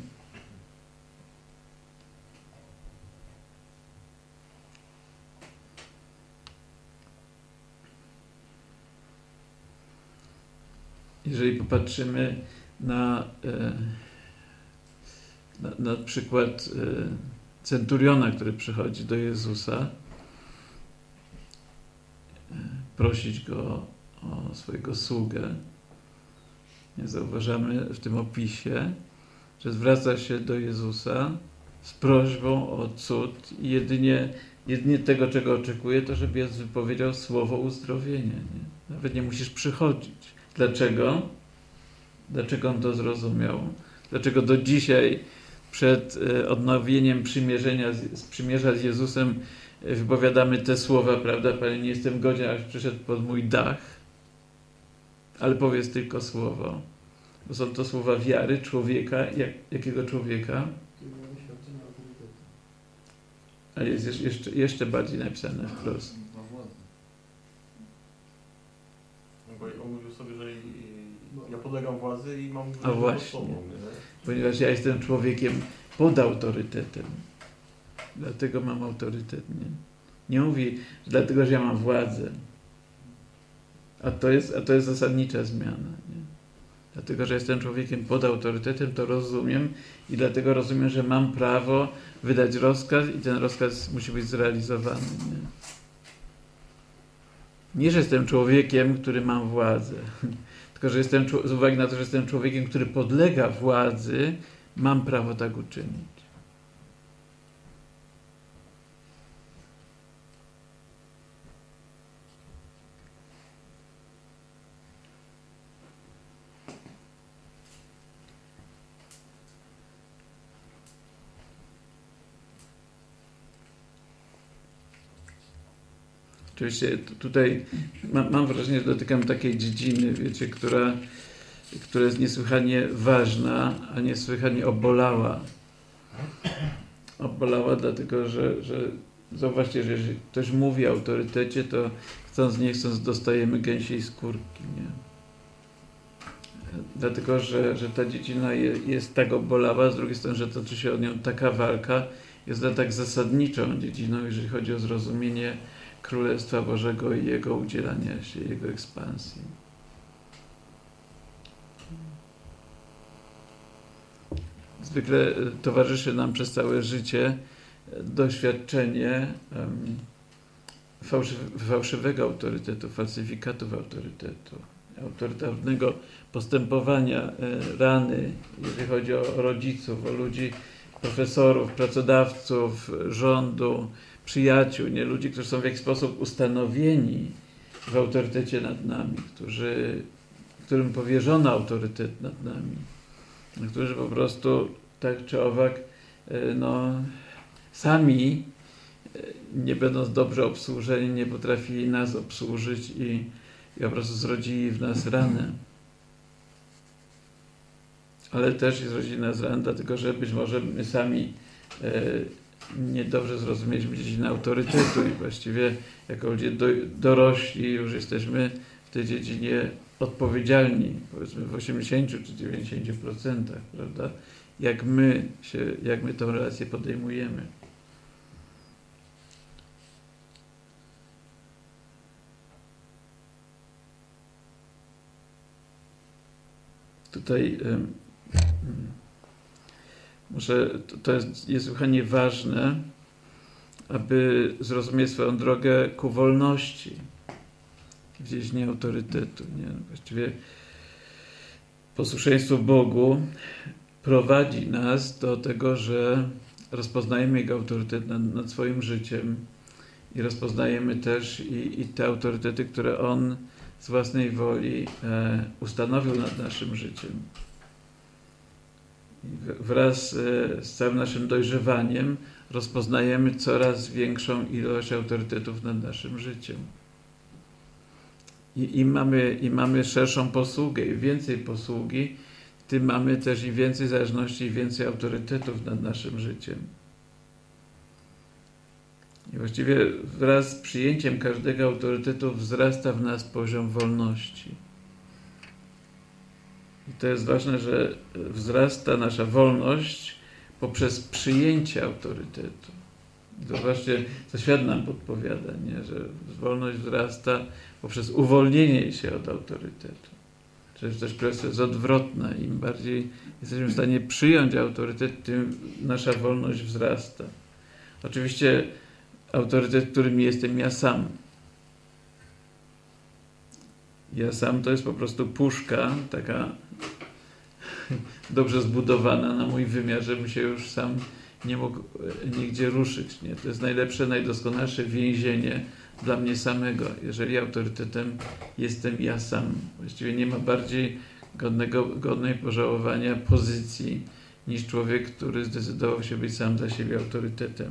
Jeżeli popatrzymy na przykład centuriona, który przychodzi do Jezusa, prosić Go o swojego sługę, zauważamy w tym opisie, że zwraca się do Jezusa z prośbą o cud i jedynie tego, czego oczekuje, to żeby Jezus wypowiedział słowo uzdrowienia. Nie? Nawet nie musisz przychodzić. Dlaczego? Dlaczego on to zrozumiał? Dlaczego do dzisiaj przed odnowieniem przymierza z Jezusem wypowiadamy te słowa, prawda? Panie, nie jestem godzien, abyś przyszedł pod mój dach, ale powiedz tylko słowo. Bo są to słowa wiary człowieka. Jakiego człowieka? Ale jest jeszcze bardziej napisane wprost. Bo on mówił sobie, że ja podlegam władzy i mam A właśnie. sobą, nie? Ponieważ ja jestem człowiekiem pod autorytetem. Dlatego mam autorytet. Nie mówi, że dlatego, że ja mam władzę. A to jest zasadnicza zmiana. Nie? Dlatego, że jestem człowiekiem pod autorytetem, to rozumiem i dlatego rozumiem, że mam prawo wydać rozkaz i ten rozkaz musi być zrealizowany. Nie, że jestem człowiekiem, który mam władzę, tylko że z uwagi na to, że jestem człowiekiem, który podlega władzy, mam prawo tak uczynić. Oczywiście tutaj mam wrażenie, że dotykam takiej dziedziny, wiecie, która jest niesłychanie ważna, a niesłychanie obolała. Obolała dlatego, że zauważcie, że jeżeli ktoś mówi o autorytecie, to chcąc nie chcąc dostajemy gęsiej skórki, nie? Dlatego, że ta dziedzina jest tak obolała, z drugiej strony, że toczy się o nią taka walka, jest ona tak zasadniczą dziedziną, jeżeli chodzi o zrozumienie Królestwa Bożego i Jego udzielania się, Jego ekspansji. Zwykle towarzyszy nam przez całe życie doświadczenie fałszywego autorytetu, falsyfikatów autorytetu, autorytarnego postępowania, rany, jeżeli chodzi o rodziców, o ludzi, profesorów, pracodawców, rządu, przyjaciół, nie? Ludzi, którzy są w jakiś sposób ustanowieni w autorytecie nad nami, którym powierzono autorytet nad nami, którzy po prostu tak czy owak sami, nie będąc dobrze obsłużeni, nie potrafili nas obsłużyć i po prostu zrodzili w nas ranę. Ale też zrodzili nas ranę, dlatego że być może my sami niedobrze zrozumieliśmy dziedzinę autorytetu i właściwie jako ludzie dorośli już jesteśmy w tej dziedzinie odpowiedzialni, powiedzmy w 80 czy 90%, prawda? Jak my tę relację podejmujemy. Tutaj to jest niesłychanie ważne, aby zrozumieć swoją drogę ku wolności w dziedzinie autorytetu. Nie? Właściwie posłuszeństwo Bogu prowadzi nas do tego, że rozpoznajemy Jego autorytet nad swoim życiem i rozpoznajemy też i te autorytety, które On z własnej woli ustanowił nad naszym życiem. Wraz z całym naszym dojrzewaniem rozpoznajemy coraz większą ilość autorytetów nad naszym życiem. I mamy szerszą posługę i więcej posługi, w tym mamy też i więcej zależności i więcej autorytetów nad naszym życiem. I właściwie wraz z przyjęciem każdego autorytetu wzrasta w nas poziom wolności. I to jest ważne, że wzrasta nasza wolność poprzez przyjęcie autorytetu. Zobaczcie, co świat nam podpowiada, nie? Że wolność wzrasta poprzez uwolnienie się od autorytetu. Czyli też kwestia jest odwrotna. Im bardziej jesteśmy w stanie przyjąć autorytet, tym nasza wolność wzrasta. Oczywiście autorytet, którym jestem ja sam. Ja sam to jest po prostu puszka, taka dobrze zbudowana na mój wymiar, żebym się już sam nie mógł nigdzie ruszyć. Nie? To jest najlepsze, najdoskonalsze więzienie dla mnie samego. Jeżeli autorytetem jestem ja sam. Właściwie nie ma bardziej godnej pożałowania pozycji niż człowiek, który zdecydował się być sam dla siebie autorytetem.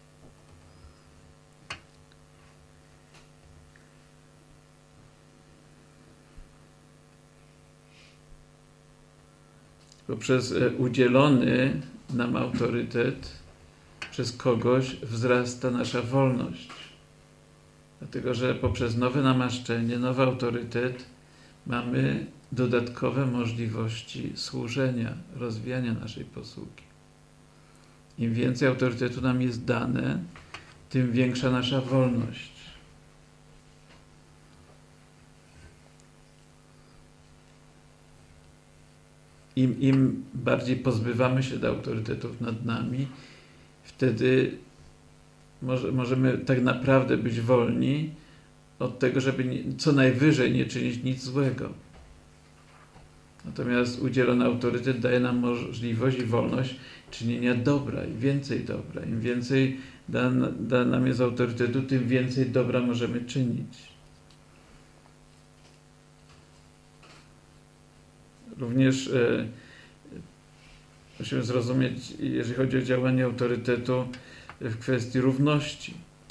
Poprzez udzielony nam autorytet przez kogoś wzrasta nasza wolność. Dlatego, że poprzez nowe namaszczenie, nowy autorytet mamy dodatkowe możliwości służenia, rozwijania naszej posługi. Im więcej autorytetu nam jest dane, tym większa nasza wolność. Im bardziej pozbywamy się do autorytetów nad nami, wtedy możemy tak naprawdę być wolni od tego, żeby co najwyżej nie czynić nic złego. Natomiast udzielony autorytet daje nam możliwość i wolność czynienia dobra i więcej dobra. Im więcej da nam jest autorytetu, tym więcej dobra możemy czynić. Również musimy zrozumieć, jeżeli chodzi o działanie autorytetu, w kwestii równości.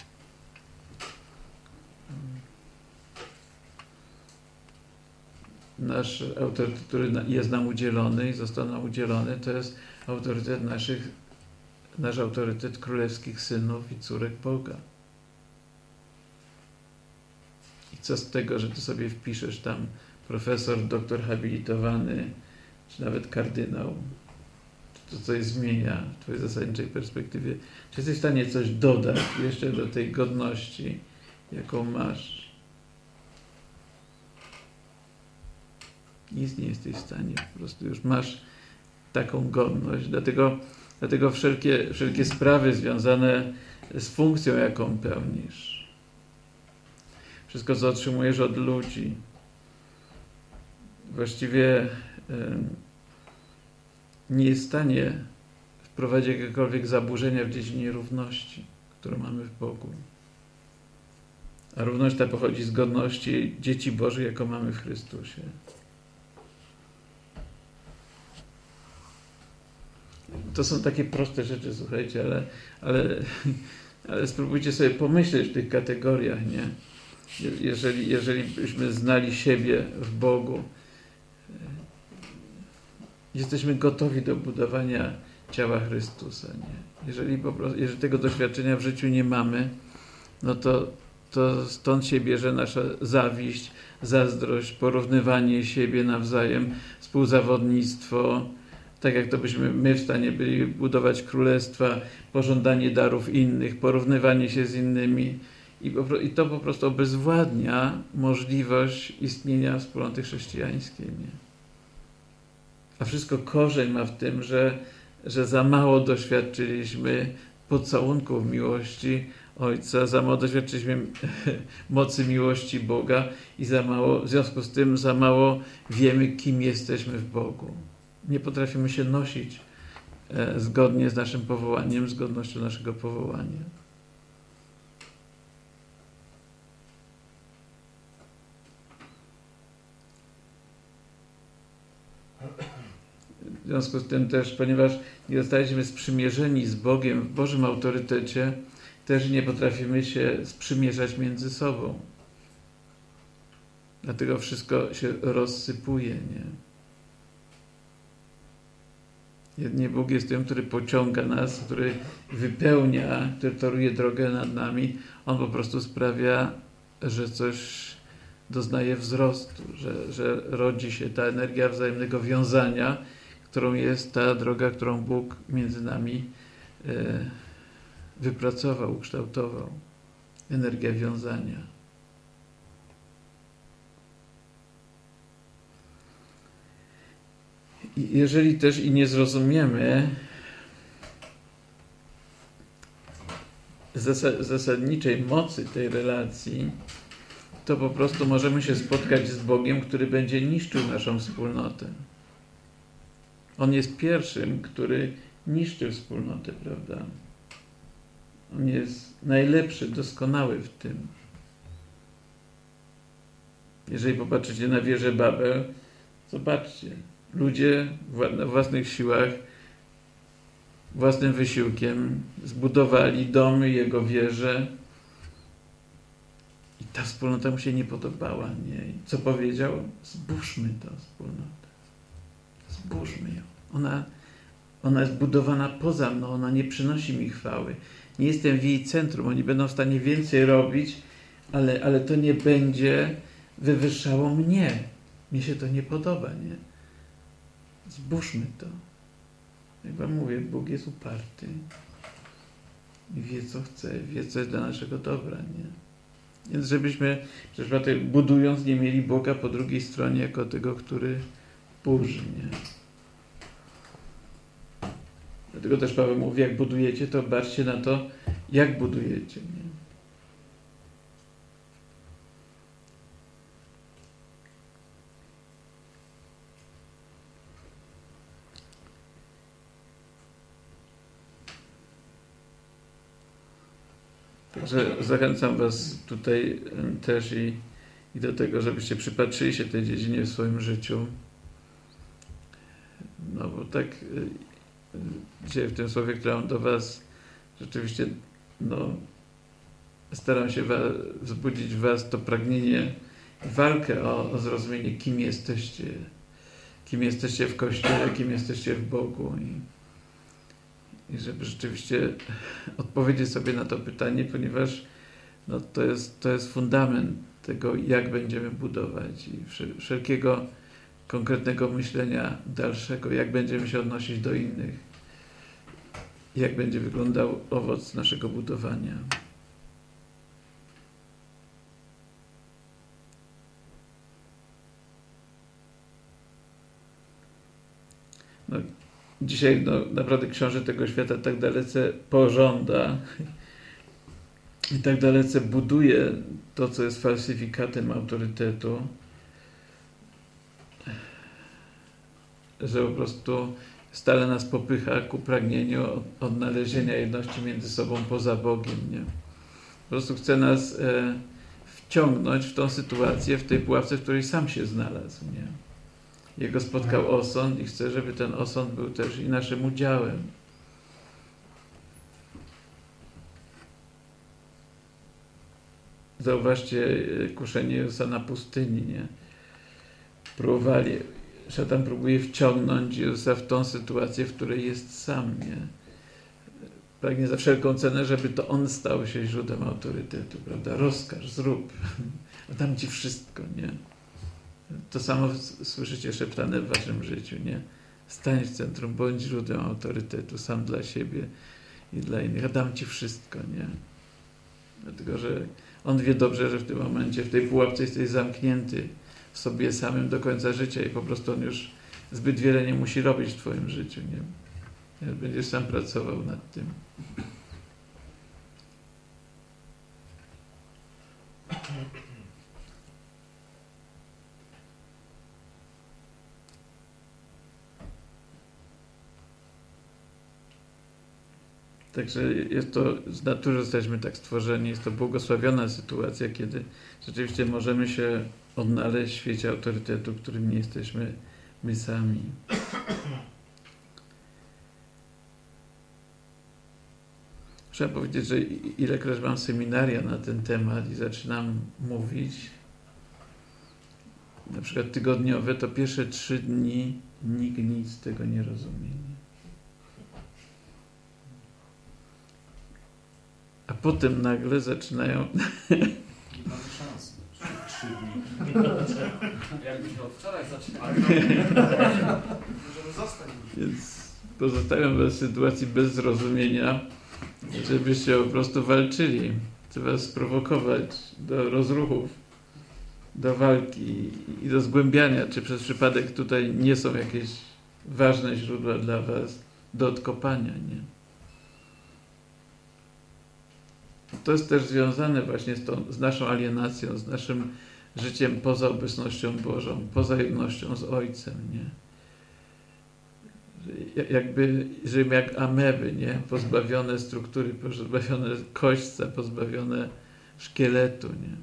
Nasz autorytet, który jest nam udzielony i został nam udzielony, to jest autorytet nasz autorytet królewskich synów i córek Boga. I co z tego, że ty sobie wpiszesz tam profesor, doktor habilitowany, czy nawet kardynał? Czy to coś zmienia w twojej zasadniczej perspektywie? Czy jesteś w stanie coś dodać jeszcze do tej godności, jaką masz? Nic nie jesteś w stanie. Po prostu już masz taką godność. Dlatego wszelkie sprawy związane z funkcją, jaką pełnisz, wszystko, co otrzymujesz od ludzi, właściwie nie jest w stanie wprowadzić jakiekolwiek zaburzenia w dziedzinie równości, którą mamy w Bogu. A równość ta pochodzi z godności dzieci Bożych, jaką mamy w Chrystusie. To są takie proste rzeczy, słuchajcie, ale spróbujcie sobie pomyśleć w tych kategoriach, nie? Jeżeli byśmy znali siebie w Bogu, jesteśmy gotowi do budowania ciała Chrystusa, nie? Jeżeli tego doświadczenia w życiu nie mamy, no to stąd się bierze nasza zawiść, zazdrość, porównywanie siebie nawzajem, współzawodnictwo, tak jak to byśmy my w stanie byli budować królestwa, pożądanie darów innych, porównywanie się z innymi i to po prostu obezwładnia możliwość istnienia wspólnoty chrześcijańskiej. Nie? A wszystko korzeń ma w tym, że za mało doświadczyliśmy pocałunków miłości Ojca, za mało doświadczyliśmy mocy miłości Boga i w związku z tym za mało wiemy, kim jesteśmy w Bogu. Nie potrafimy się nosić zgodnie z naszym powołaniem, z godnością naszego powołania. W związku z tym też, ponieważ nie zostaliśmy sprzymierzeni z Bogiem w Bożym autorytecie, też nie potrafimy się sprzymierzać między sobą. Dlatego wszystko się rozsypuje, nie? Jedynie Bóg jest tym, który pociąga nas, który wypełnia, który toruje drogę nad nami. On po prostu sprawia, że coś doznaje wzrostu, że rodzi się ta energia wzajemnego wiązania, którą jest ta droga, którą Bóg między nami wypracował, ukształtował. Energia wiązania. I jeżeli też i nie zrozumiemy zasadniczej mocy tej relacji, to po prostu możemy się spotkać z Bogiem, który będzie niszczył naszą wspólnotę. On jest pierwszym, który niszczy wspólnotę, prawda? On jest najlepszy, doskonały w tym. Jeżeli popatrzycie na wieżę Babel, zobaczcie, ludzie na własnych siłach własnym wysiłkiem zbudowali domy, jego wieże i ta wspólnota mu się nie podobała. Nie? I co powiedział? Zburzmy tę wspólnotę. Zburzmy ją. Ona jest budowana poza mną, ona nie przynosi mi chwały. Nie jestem w jej centrum, oni będą w stanie więcej robić, ale to nie będzie wywyższało mnie. Mnie się to nie podoba, nie? Zburzmy to. Jak wam mówię, Bóg jest uparty i wie, co chce, wie, co jest dla naszego dobra, nie? Więc żebyśmy, budując, nie mieli Boga po drugiej stronie jako tego, który burzy, nie? Dlatego też Paweł mówi, jak budujecie, to baczcie na to, jak budujecie, nie? Także zachęcam was tutaj też i do tego, żebyście przypatrzyli się tej dziedzinie w swoim życiu. No bo tak dzisiaj w tym słowie, które mam do was, rzeczywiście staram się wzbudzić w was to pragnienie, walkę o zrozumienie, kim jesteście w Kościele, kim jesteście w Bogu i żeby rzeczywiście odpowiedzieć sobie na to pytanie, ponieważ to jest fundament tego, jak będziemy budować i wszelkiego konkretnego myślenia dalszego, jak będziemy się odnosić do innych, jak będzie wyglądał owoc naszego budowania. Dzisiaj naprawdę książę tego świata tak dalece pożąda i tak dalece buduje to, co jest falsyfikatem autorytetu, że po prostu stale nas popycha ku pragnieniu odnalezienia jedności między sobą poza Bogiem. Nie? Po prostu chce nas wciągnąć w tą sytuację, w tej pułapce, w której sam się znalazł. Nie? Jego spotkał osąd i chce, żeby ten osąd był też i naszym udziałem. Zauważcie kuszenie Jezusa na pustyni, nie? Szatan próbuje wciągnąć Jezusa w tą sytuację, w której jest sam, nie? Pragnie za wszelką cenę, żeby to On stał się źródłem autorytetu, prawda? Rozkaż, zrób, a dam ci wszystko, nie? To samo słyszycie szeptane w waszym życiu, nie? Stań w centrum, bądź źródłem autorytetu, sam dla siebie i dla innych, a dam ci wszystko, nie? Dlatego, że On wie dobrze, że w tym momencie, w tej pułapce jesteś zamknięty w sobie samym do końca życia i po prostu On już zbyt wiele nie musi robić w twoim życiu, nie? Będziesz sam pracował nad tym. Także jest to, z natury jesteśmy tak stworzeni, jest to błogosławiona sytuacja, kiedy rzeczywiście możemy się odnaleźć w świecie autorytetu, którym nie jesteśmy my sami. Trzeba powiedzieć, że ilekroć mam seminaria na ten temat i zaczynam mówić, na przykład tygodniowe, to pierwsze 3 dni nikt nic z tego nie rozumie. A potem nagle zaczynają... Nie mamy szans. 3 dni. Jakbyśmy od wczoraj zaczynali. Możemy zostać. Więc pozostawiam was w sytuacji bez zrozumienia, żebyście po prostu walczyli. Chcę was sprowokować do rozruchów, do walki i do zgłębiania, czy przez przypadek tutaj nie są jakieś ważne źródła dla was do odkopania, nie? To jest też związane właśnie z naszą alienacją, z naszym życiem poza obecnością Bożą, poza jednością z Ojcem, nie? Jakby, żyjemy jak ameby, nie? Pozbawione struktury, pozbawione kośćca, pozbawione szkieletu, nie?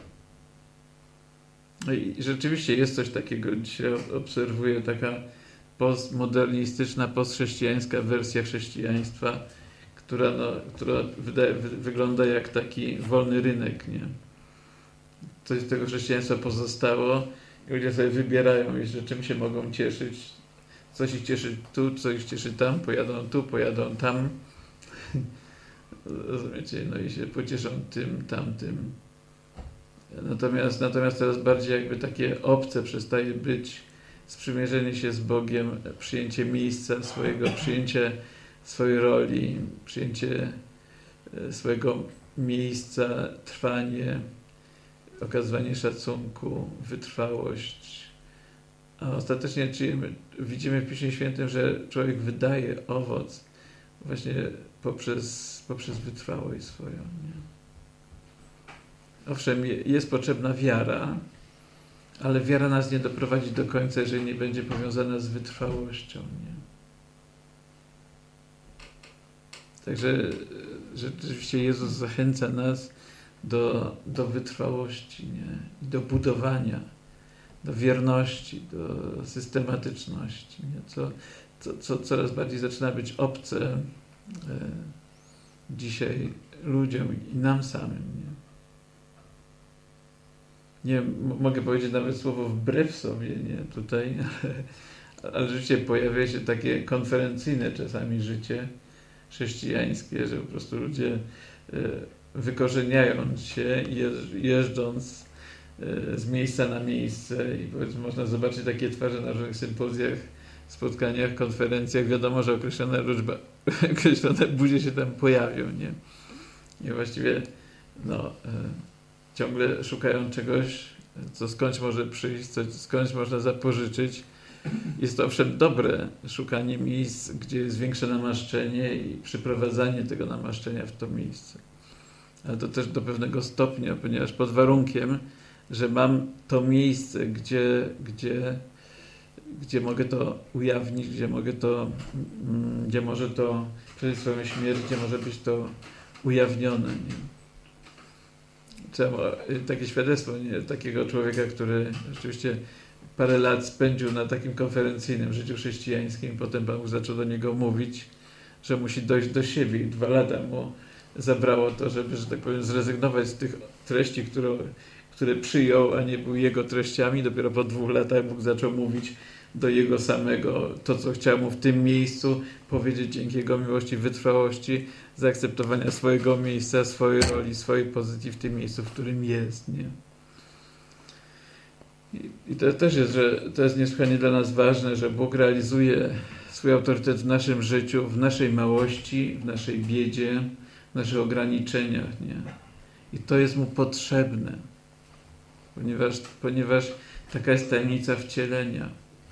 No i rzeczywiście jest coś takiego, dzisiaj obserwuję postmodernistyczna, postchrześcijańska wersja chrześcijaństwa, która wygląda jak taki wolny rynek, nie? Coś z tego chrześcijaństwa pozostało i ludzie sobie wybierają jeszcze, czym się mogą cieszyć. Coś ich cieszy tu, coś ich cieszy tam, pojadą tu, pojadą tam. Rozumiecie? No i się pocieszą tym, tamtym. Natomiast teraz bardziej jakby takie obce przestaje być sprzymierzenie się z Bogiem, przyjęcie miejsca swojego, przyjęcie swojej roli, przyjęcie swojego miejsca, trwanie, okazywanie szacunku, wytrwałość. A ostatecznie widzimy w Piśmie Świętym, że człowiek wydaje owoc właśnie poprzez wytrwałość swoją. Nie? Owszem, jest potrzebna wiara, ale wiara nas nie doprowadzi do końca, jeżeli nie będzie powiązana z wytrwałością. Nie? Także rzeczywiście Jezus zachęca nas do wytrwałości, nie? I do budowania, do wierności, do systematyczności, nie? Co coraz bardziej zaczyna być obce dzisiaj ludziom i nam samym. Nie mogę powiedzieć nawet słowo wbrew sobie, nie? Tutaj, ale rzeczywiście pojawia się takie konferencyjne czasami życie chrześcijańskie, że po prostu ludzie wykorzeniając się, jeżdżąc z miejsca na miejsce i powiedzmy można zobaczyć takie twarze na różnych sympozjach, spotkaniach, konferencjach. Wiadomo, że określone buzie się tam pojawią, nie? I właściwie ciągle szukają czegoś, co skądś może przyjść, skądś można zapożyczyć. Jest to owszem dobre szukanie miejsc, gdzie jest większe namaszczenie i przyprowadzanie tego namaszczenia w to miejsce. Ale to też do pewnego stopnia, ponieważ pod warunkiem, że mam to miejsce, gdzie mogę to ujawnić, gdzie może to przez swoją śmierć, gdzie może być to ujawnione. Nie? Takie świadectwo, nie? Takiego człowieka, który rzeczywiście parę lat spędził na takim konferencyjnym życiu chrześcijańskim, potem Pan Bóg zaczął do niego mówić, że musi dojść do siebie i 2 lata mu zabrało to, żeby, że tak powiem, zrezygnować z tych treści, które przyjął, a nie były jego treściami. Dopiero po 2 latach Bóg zaczął mówić do jego samego to, co chciał mu w tym miejscu powiedzieć dzięki jego miłości, wytrwałości, zaakceptowania swojego miejsca, swojej roli, swojej pozycji w tym miejscu, w którym jest. Nie? I to też jest, że to jest niesłychanie dla nas ważne, że Bóg realizuje swój autorytet w naszym życiu, w naszej małości, w naszej biedzie, w naszych ograniczeniach. Nie? I to jest mu potrzebne, ponieważ taka jest tajemnica wcielenia.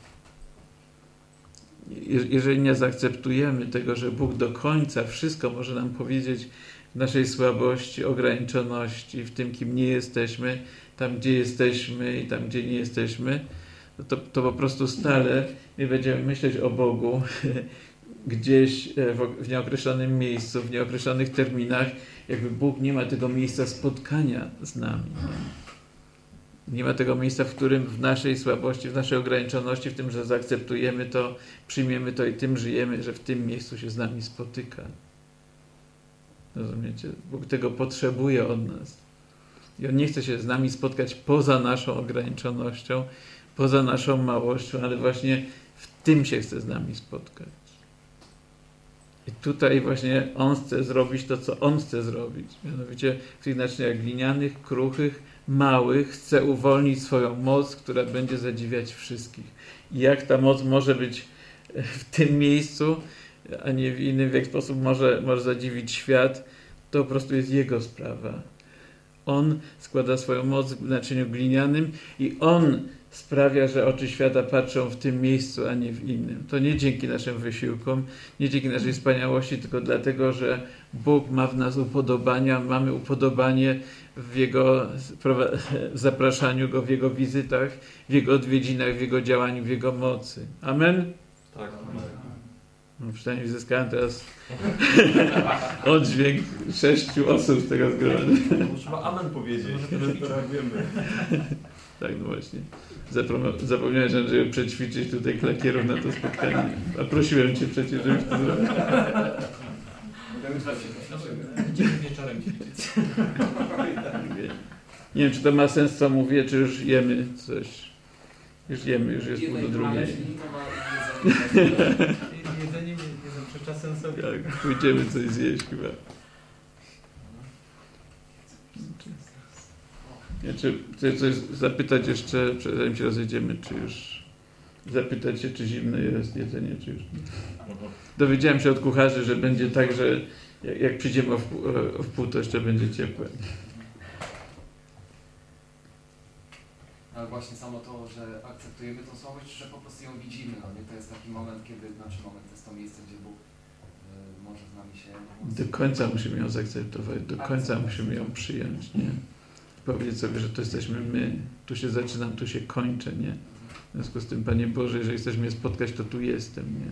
Jeżeli nie zaakceptujemy tego, że Bóg do końca wszystko może nam powiedzieć w naszej słabości, ograniczoności, w tym, kim nie jesteśmy, tam, gdzie jesteśmy i tam, gdzie nie jesteśmy, to po prostu stale my będziemy myśleć o Bogu gdzieś w nieokreślonym miejscu, w nieokreślonych terminach, jakby Bóg nie ma tego miejsca spotkania z nami. Nie ma tego miejsca, w którym w naszej słabości, w naszej ograniczoności, w tym, że zaakceptujemy to, przyjmiemy to i tym żyjemy, że w tym miejscu się z nami spotyka. Rozumiecie? Bóg tego potrzebuje od nas. I On nie chce się z nami spotkać poza naszą ograniczonością, poza naszą małością, ale właśnie w tym się chce z nami spotkać. I tutaj właśnie On chce zrobić to, co On chce zrobić. Mianowicie w tych naczyniach glinianych, kruchych, małych chce uwolnić swoją moc, która będzie zadziwiać wszystkich. I jak ta moc może być w tym miejscu, a nie w innym, w jaki sposób może zadziwić świat, to po prostu jest Jego sprawa. On składa swoją moc w naczyniu glinianym i On sprawia, że oczy świata patrzą w tym miejscu, a nie w innym. To nie dzięki naszym wysiłkom, nie dzięki naszej wspaniałości, tylko dlatego, że Bóg ma w nas upodobania, mamy upodobanie w Jego zapraszaniu Go, w Jego wizytach, w Jego odwiedzinach, w Jego działaniu, w Jego mocy. Amen? Tak. No, przynajmniej zyskałem teraz oddźwięk 6 osób z tego zgromadzenia. Trzeba amen powiedzieć, że to reagujemy. Tak, no właśnie. Zapomniałem, żeby przećwiczyć tutaj klakierów na to spotkanie. A prosiłem cię przecież, żebyś to zrobił. Będziemy wieczorem ćwiczyć. Nie wiem, czy to ma sens, co mówię, czy już jemy coś. Już jemy, już jest pół do drugiej. Jedzenie nie zaprzecza sensowi. Tak, pójdziemy coś zjeść chyba. Nie, czy chcesz coś zapytać jeszcze, zanim się rozejdziemy, czy już zapytać się, czy zimne jest jedzenie, czy już nie. Dowiedziałem się od kucharzy, że będzie tak, że jak przyjdziemy o wpół, to jeszcze będzie ciepłe. Ale właśnie samo to, że akceptujemy tą słabość, że po prostu ją widzimy, no nie? To jest taki moment, kiedy, moment to jest to miejsce, gdzie Bóg może z nami się... Do końca musimy ją zaakceptować, do końca musimy ją przyjąć, nie? Powiedzieć sobie, że to jesteśmy my, tu się zaczynam, tu się kończę, nie? W związku z tym, Panie Boże, jeżeli chcesz mnie spotkać, to tu jestem, nie?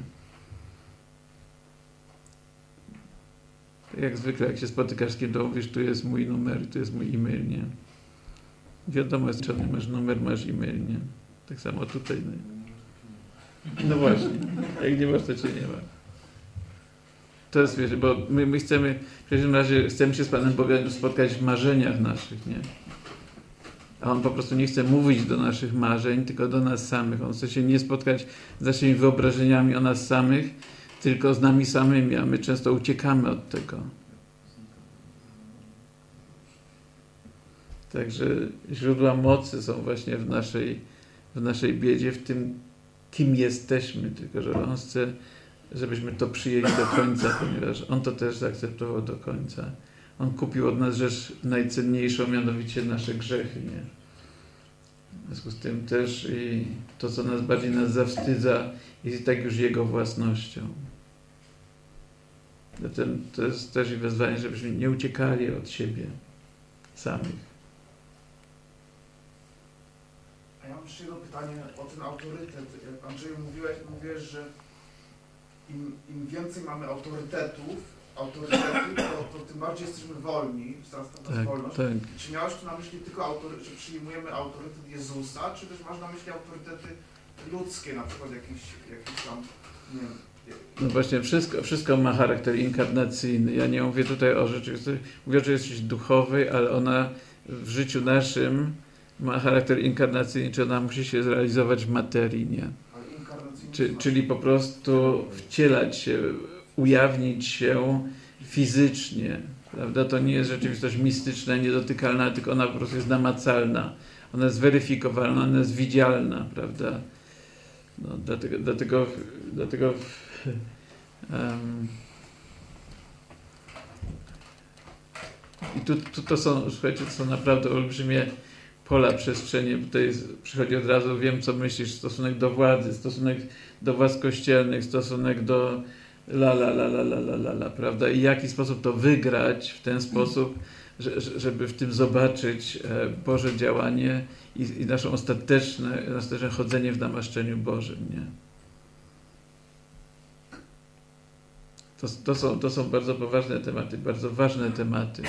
Tak jak zwykle, jak się spotykasz z kim, to mówisz, tu jest mój numer, tu jest mój e-mail, nie? Wiadomo jest, czy masz numer, masz e-mail, nie? Tak samo tutaj, no właśnie, jak nie masz, to cię nie ma. To jest, wiesz, bo my chcemy, w każdym razie chcemy się z Panem Bogiem spotkać w marzeniach naszych, nie? A On po prostu nie chce mówić do naszych marzeń, tylko do nas samych. On chce się nie spotkać z naszymi wyobrażeniami o nas samych, tylko z nami samymi, a my często uciekamy od tego. Także źródła mocy są właśnie w naszej biedzie, w tym, kim jesteśmy, tylko że On chce, żebyśmy to przyjęli do końca, ponieważ On to też zaakceptował do końca. On kupił od nas rzecz najcenniejszą, mianowicie nasze grzechy, nie? W związku z tym też i to, co bardziej nas zawstydza, jest i tak już Jego własnością. Zatem to jest też i wezwanie, żebyśmy nie uciekali od siebie samych. A ja mam jeszcze jedno pytanie o ten autorytet. Jak Andrzeju mówiłeś, że im więcej mamy autorytetów, to tym bardziej jesteśmy wolni, wzrasta nas wolność. Tak. Czy miałeś tu na myśli tylko że przyjmujemy autorytet Jezusa, czy też masz na myśli autorytety ludzkie, na przykład jakiś tam, nie wiem. No właśnie, wszystko ma charakter inkarnacyjny. Ja nie mówię tutaj o rzeczywistości, mówię o rzeczywistości duchowej, ale ona w życiu naszym ma charakter inkarnacyjny, czy ona musi się zrealizować w materii, nie? Czyli po prostu wcielać się, ujawnić się fizycznie, prawda? To nie jest rzeczywistość mistyczna, niedotykalna, tylko ona po prostu jest namacalna. Ona jest weryfikowalna, ona jest widzialna, prawda? No, dlatego i tu to są, słuchajcie, to są naprawdę olbrzymie pola, przestrzenie. Tutaj przychodzi od razu, wiem, co myślisz, stosunek do władzy, stosunek do władz kościelnych, stosunek do prawda? I w jaki sposób to wygrać w ten sposób, żeby w tym zobaczyć Boże działanie i nasze ostateczne chodzenie w namaszczeniu Bożym, nie? To są bardzo poważne tematy, bardzo ważne tematy,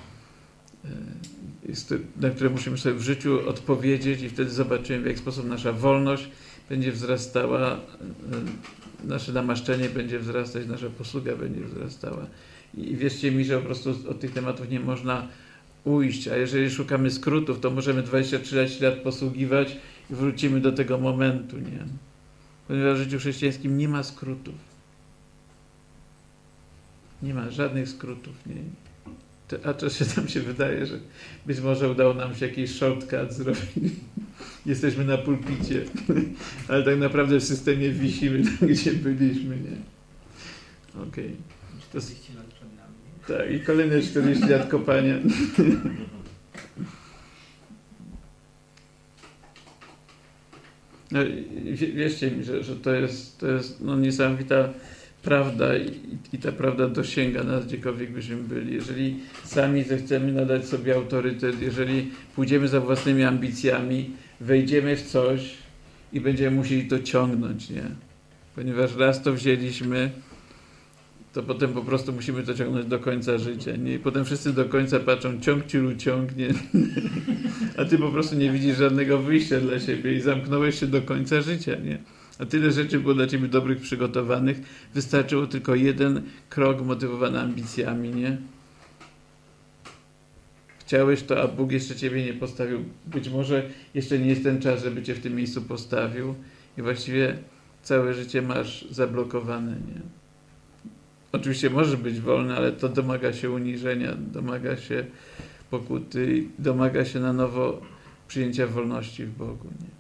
na które musimy sobie w życiu odpowiedzieć i wtedy zobaczymy, w jaki sposób nasza wolność będzie wzrastała, nasze namaszczenie będzie wzrastać, nasza posługa będzie wzrastała. I wierzcie mi, że po prostu od tych tematów nie można ujść, a jeżeli szukamy skrótów, to możemy 20-30 lat posługiwać i wrócimy do tego momentu, nie? Ponieważ w życiu chrześcijańskim nie ma skrótów. Nie ma żadnych skrótów, nie? A to się nam się wydaje, że być może udało nam się jakiś shortcut zrobić. Jesteśmy na pulpicie, ale tak naprawdę w systemie wisimy tam, gdzie byliśmy, nie? Okej. 40 lat przed nami. Tak, i kolejne 40 lat kopania. No, wierzcie mi, że to jest no, niesamowita prawda i ta prawda dosięga nas, gdziekolwiek byśmy byli. Jeżeli sami zechcemy nadać sobie autorytet, jeżeli pójdziemy za własnymi ambicjami, wejdziemy w coś i będziemy musieli to ciągnąć, nie? Ponieważ raz to wzięliśmy, to potem po prostu musimy to ciągnąć do końca życia, nie? I potem wszyscy do końca patrzą, ciąg ciulu ciągnie, A ty po prostu nie widzisz żadnego wyjścia dla siebie i zamknąłeś się do końca życia, nie? A tyle rzeczy było dla ciebie dobrych, przygotowanych. Wystarczyło tylko jeden krok motywowany ambicjami, nie? Chciałeś to, a Bóg jeszcze ciebie nie postawił. Być może jeszcze nie jest ten czas, żeby cię w tym miejscu postawił i właściwie całe życie masz zablokowane, nie? Oczywiście możesz być wolny, ale to domaga się uniżenia, domaga się pokuty, domaga się na nowo przyjęcia wolności w Bogu, nie?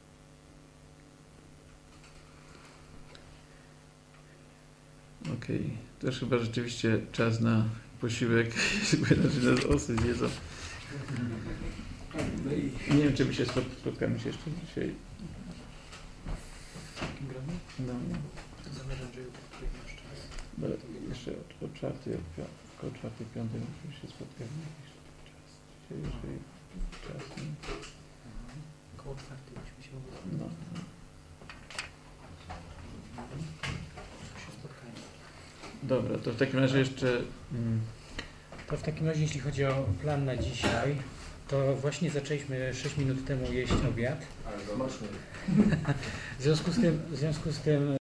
Okej, to już chyba rzeczywiście czas na posiłek, na osy jedzą. Nie wiem, czy my się spotkamy się jeszcze dzisiaj. No. Bo jeszcze o 4, około 4:05 musimy się spotkać jakiś czas. Dzisiaj jeżeli czas, nie? Koło 4 byśmy się mogli. No. Się spotkajmy. Dobra, to w takim razie jeszcze... To w takim razie, jeśli chodzi o plan na dzisiaj, to właśnie zaczęliśmy 6 minut temu jeść obiad. Ale zobaczmy. W związku z tym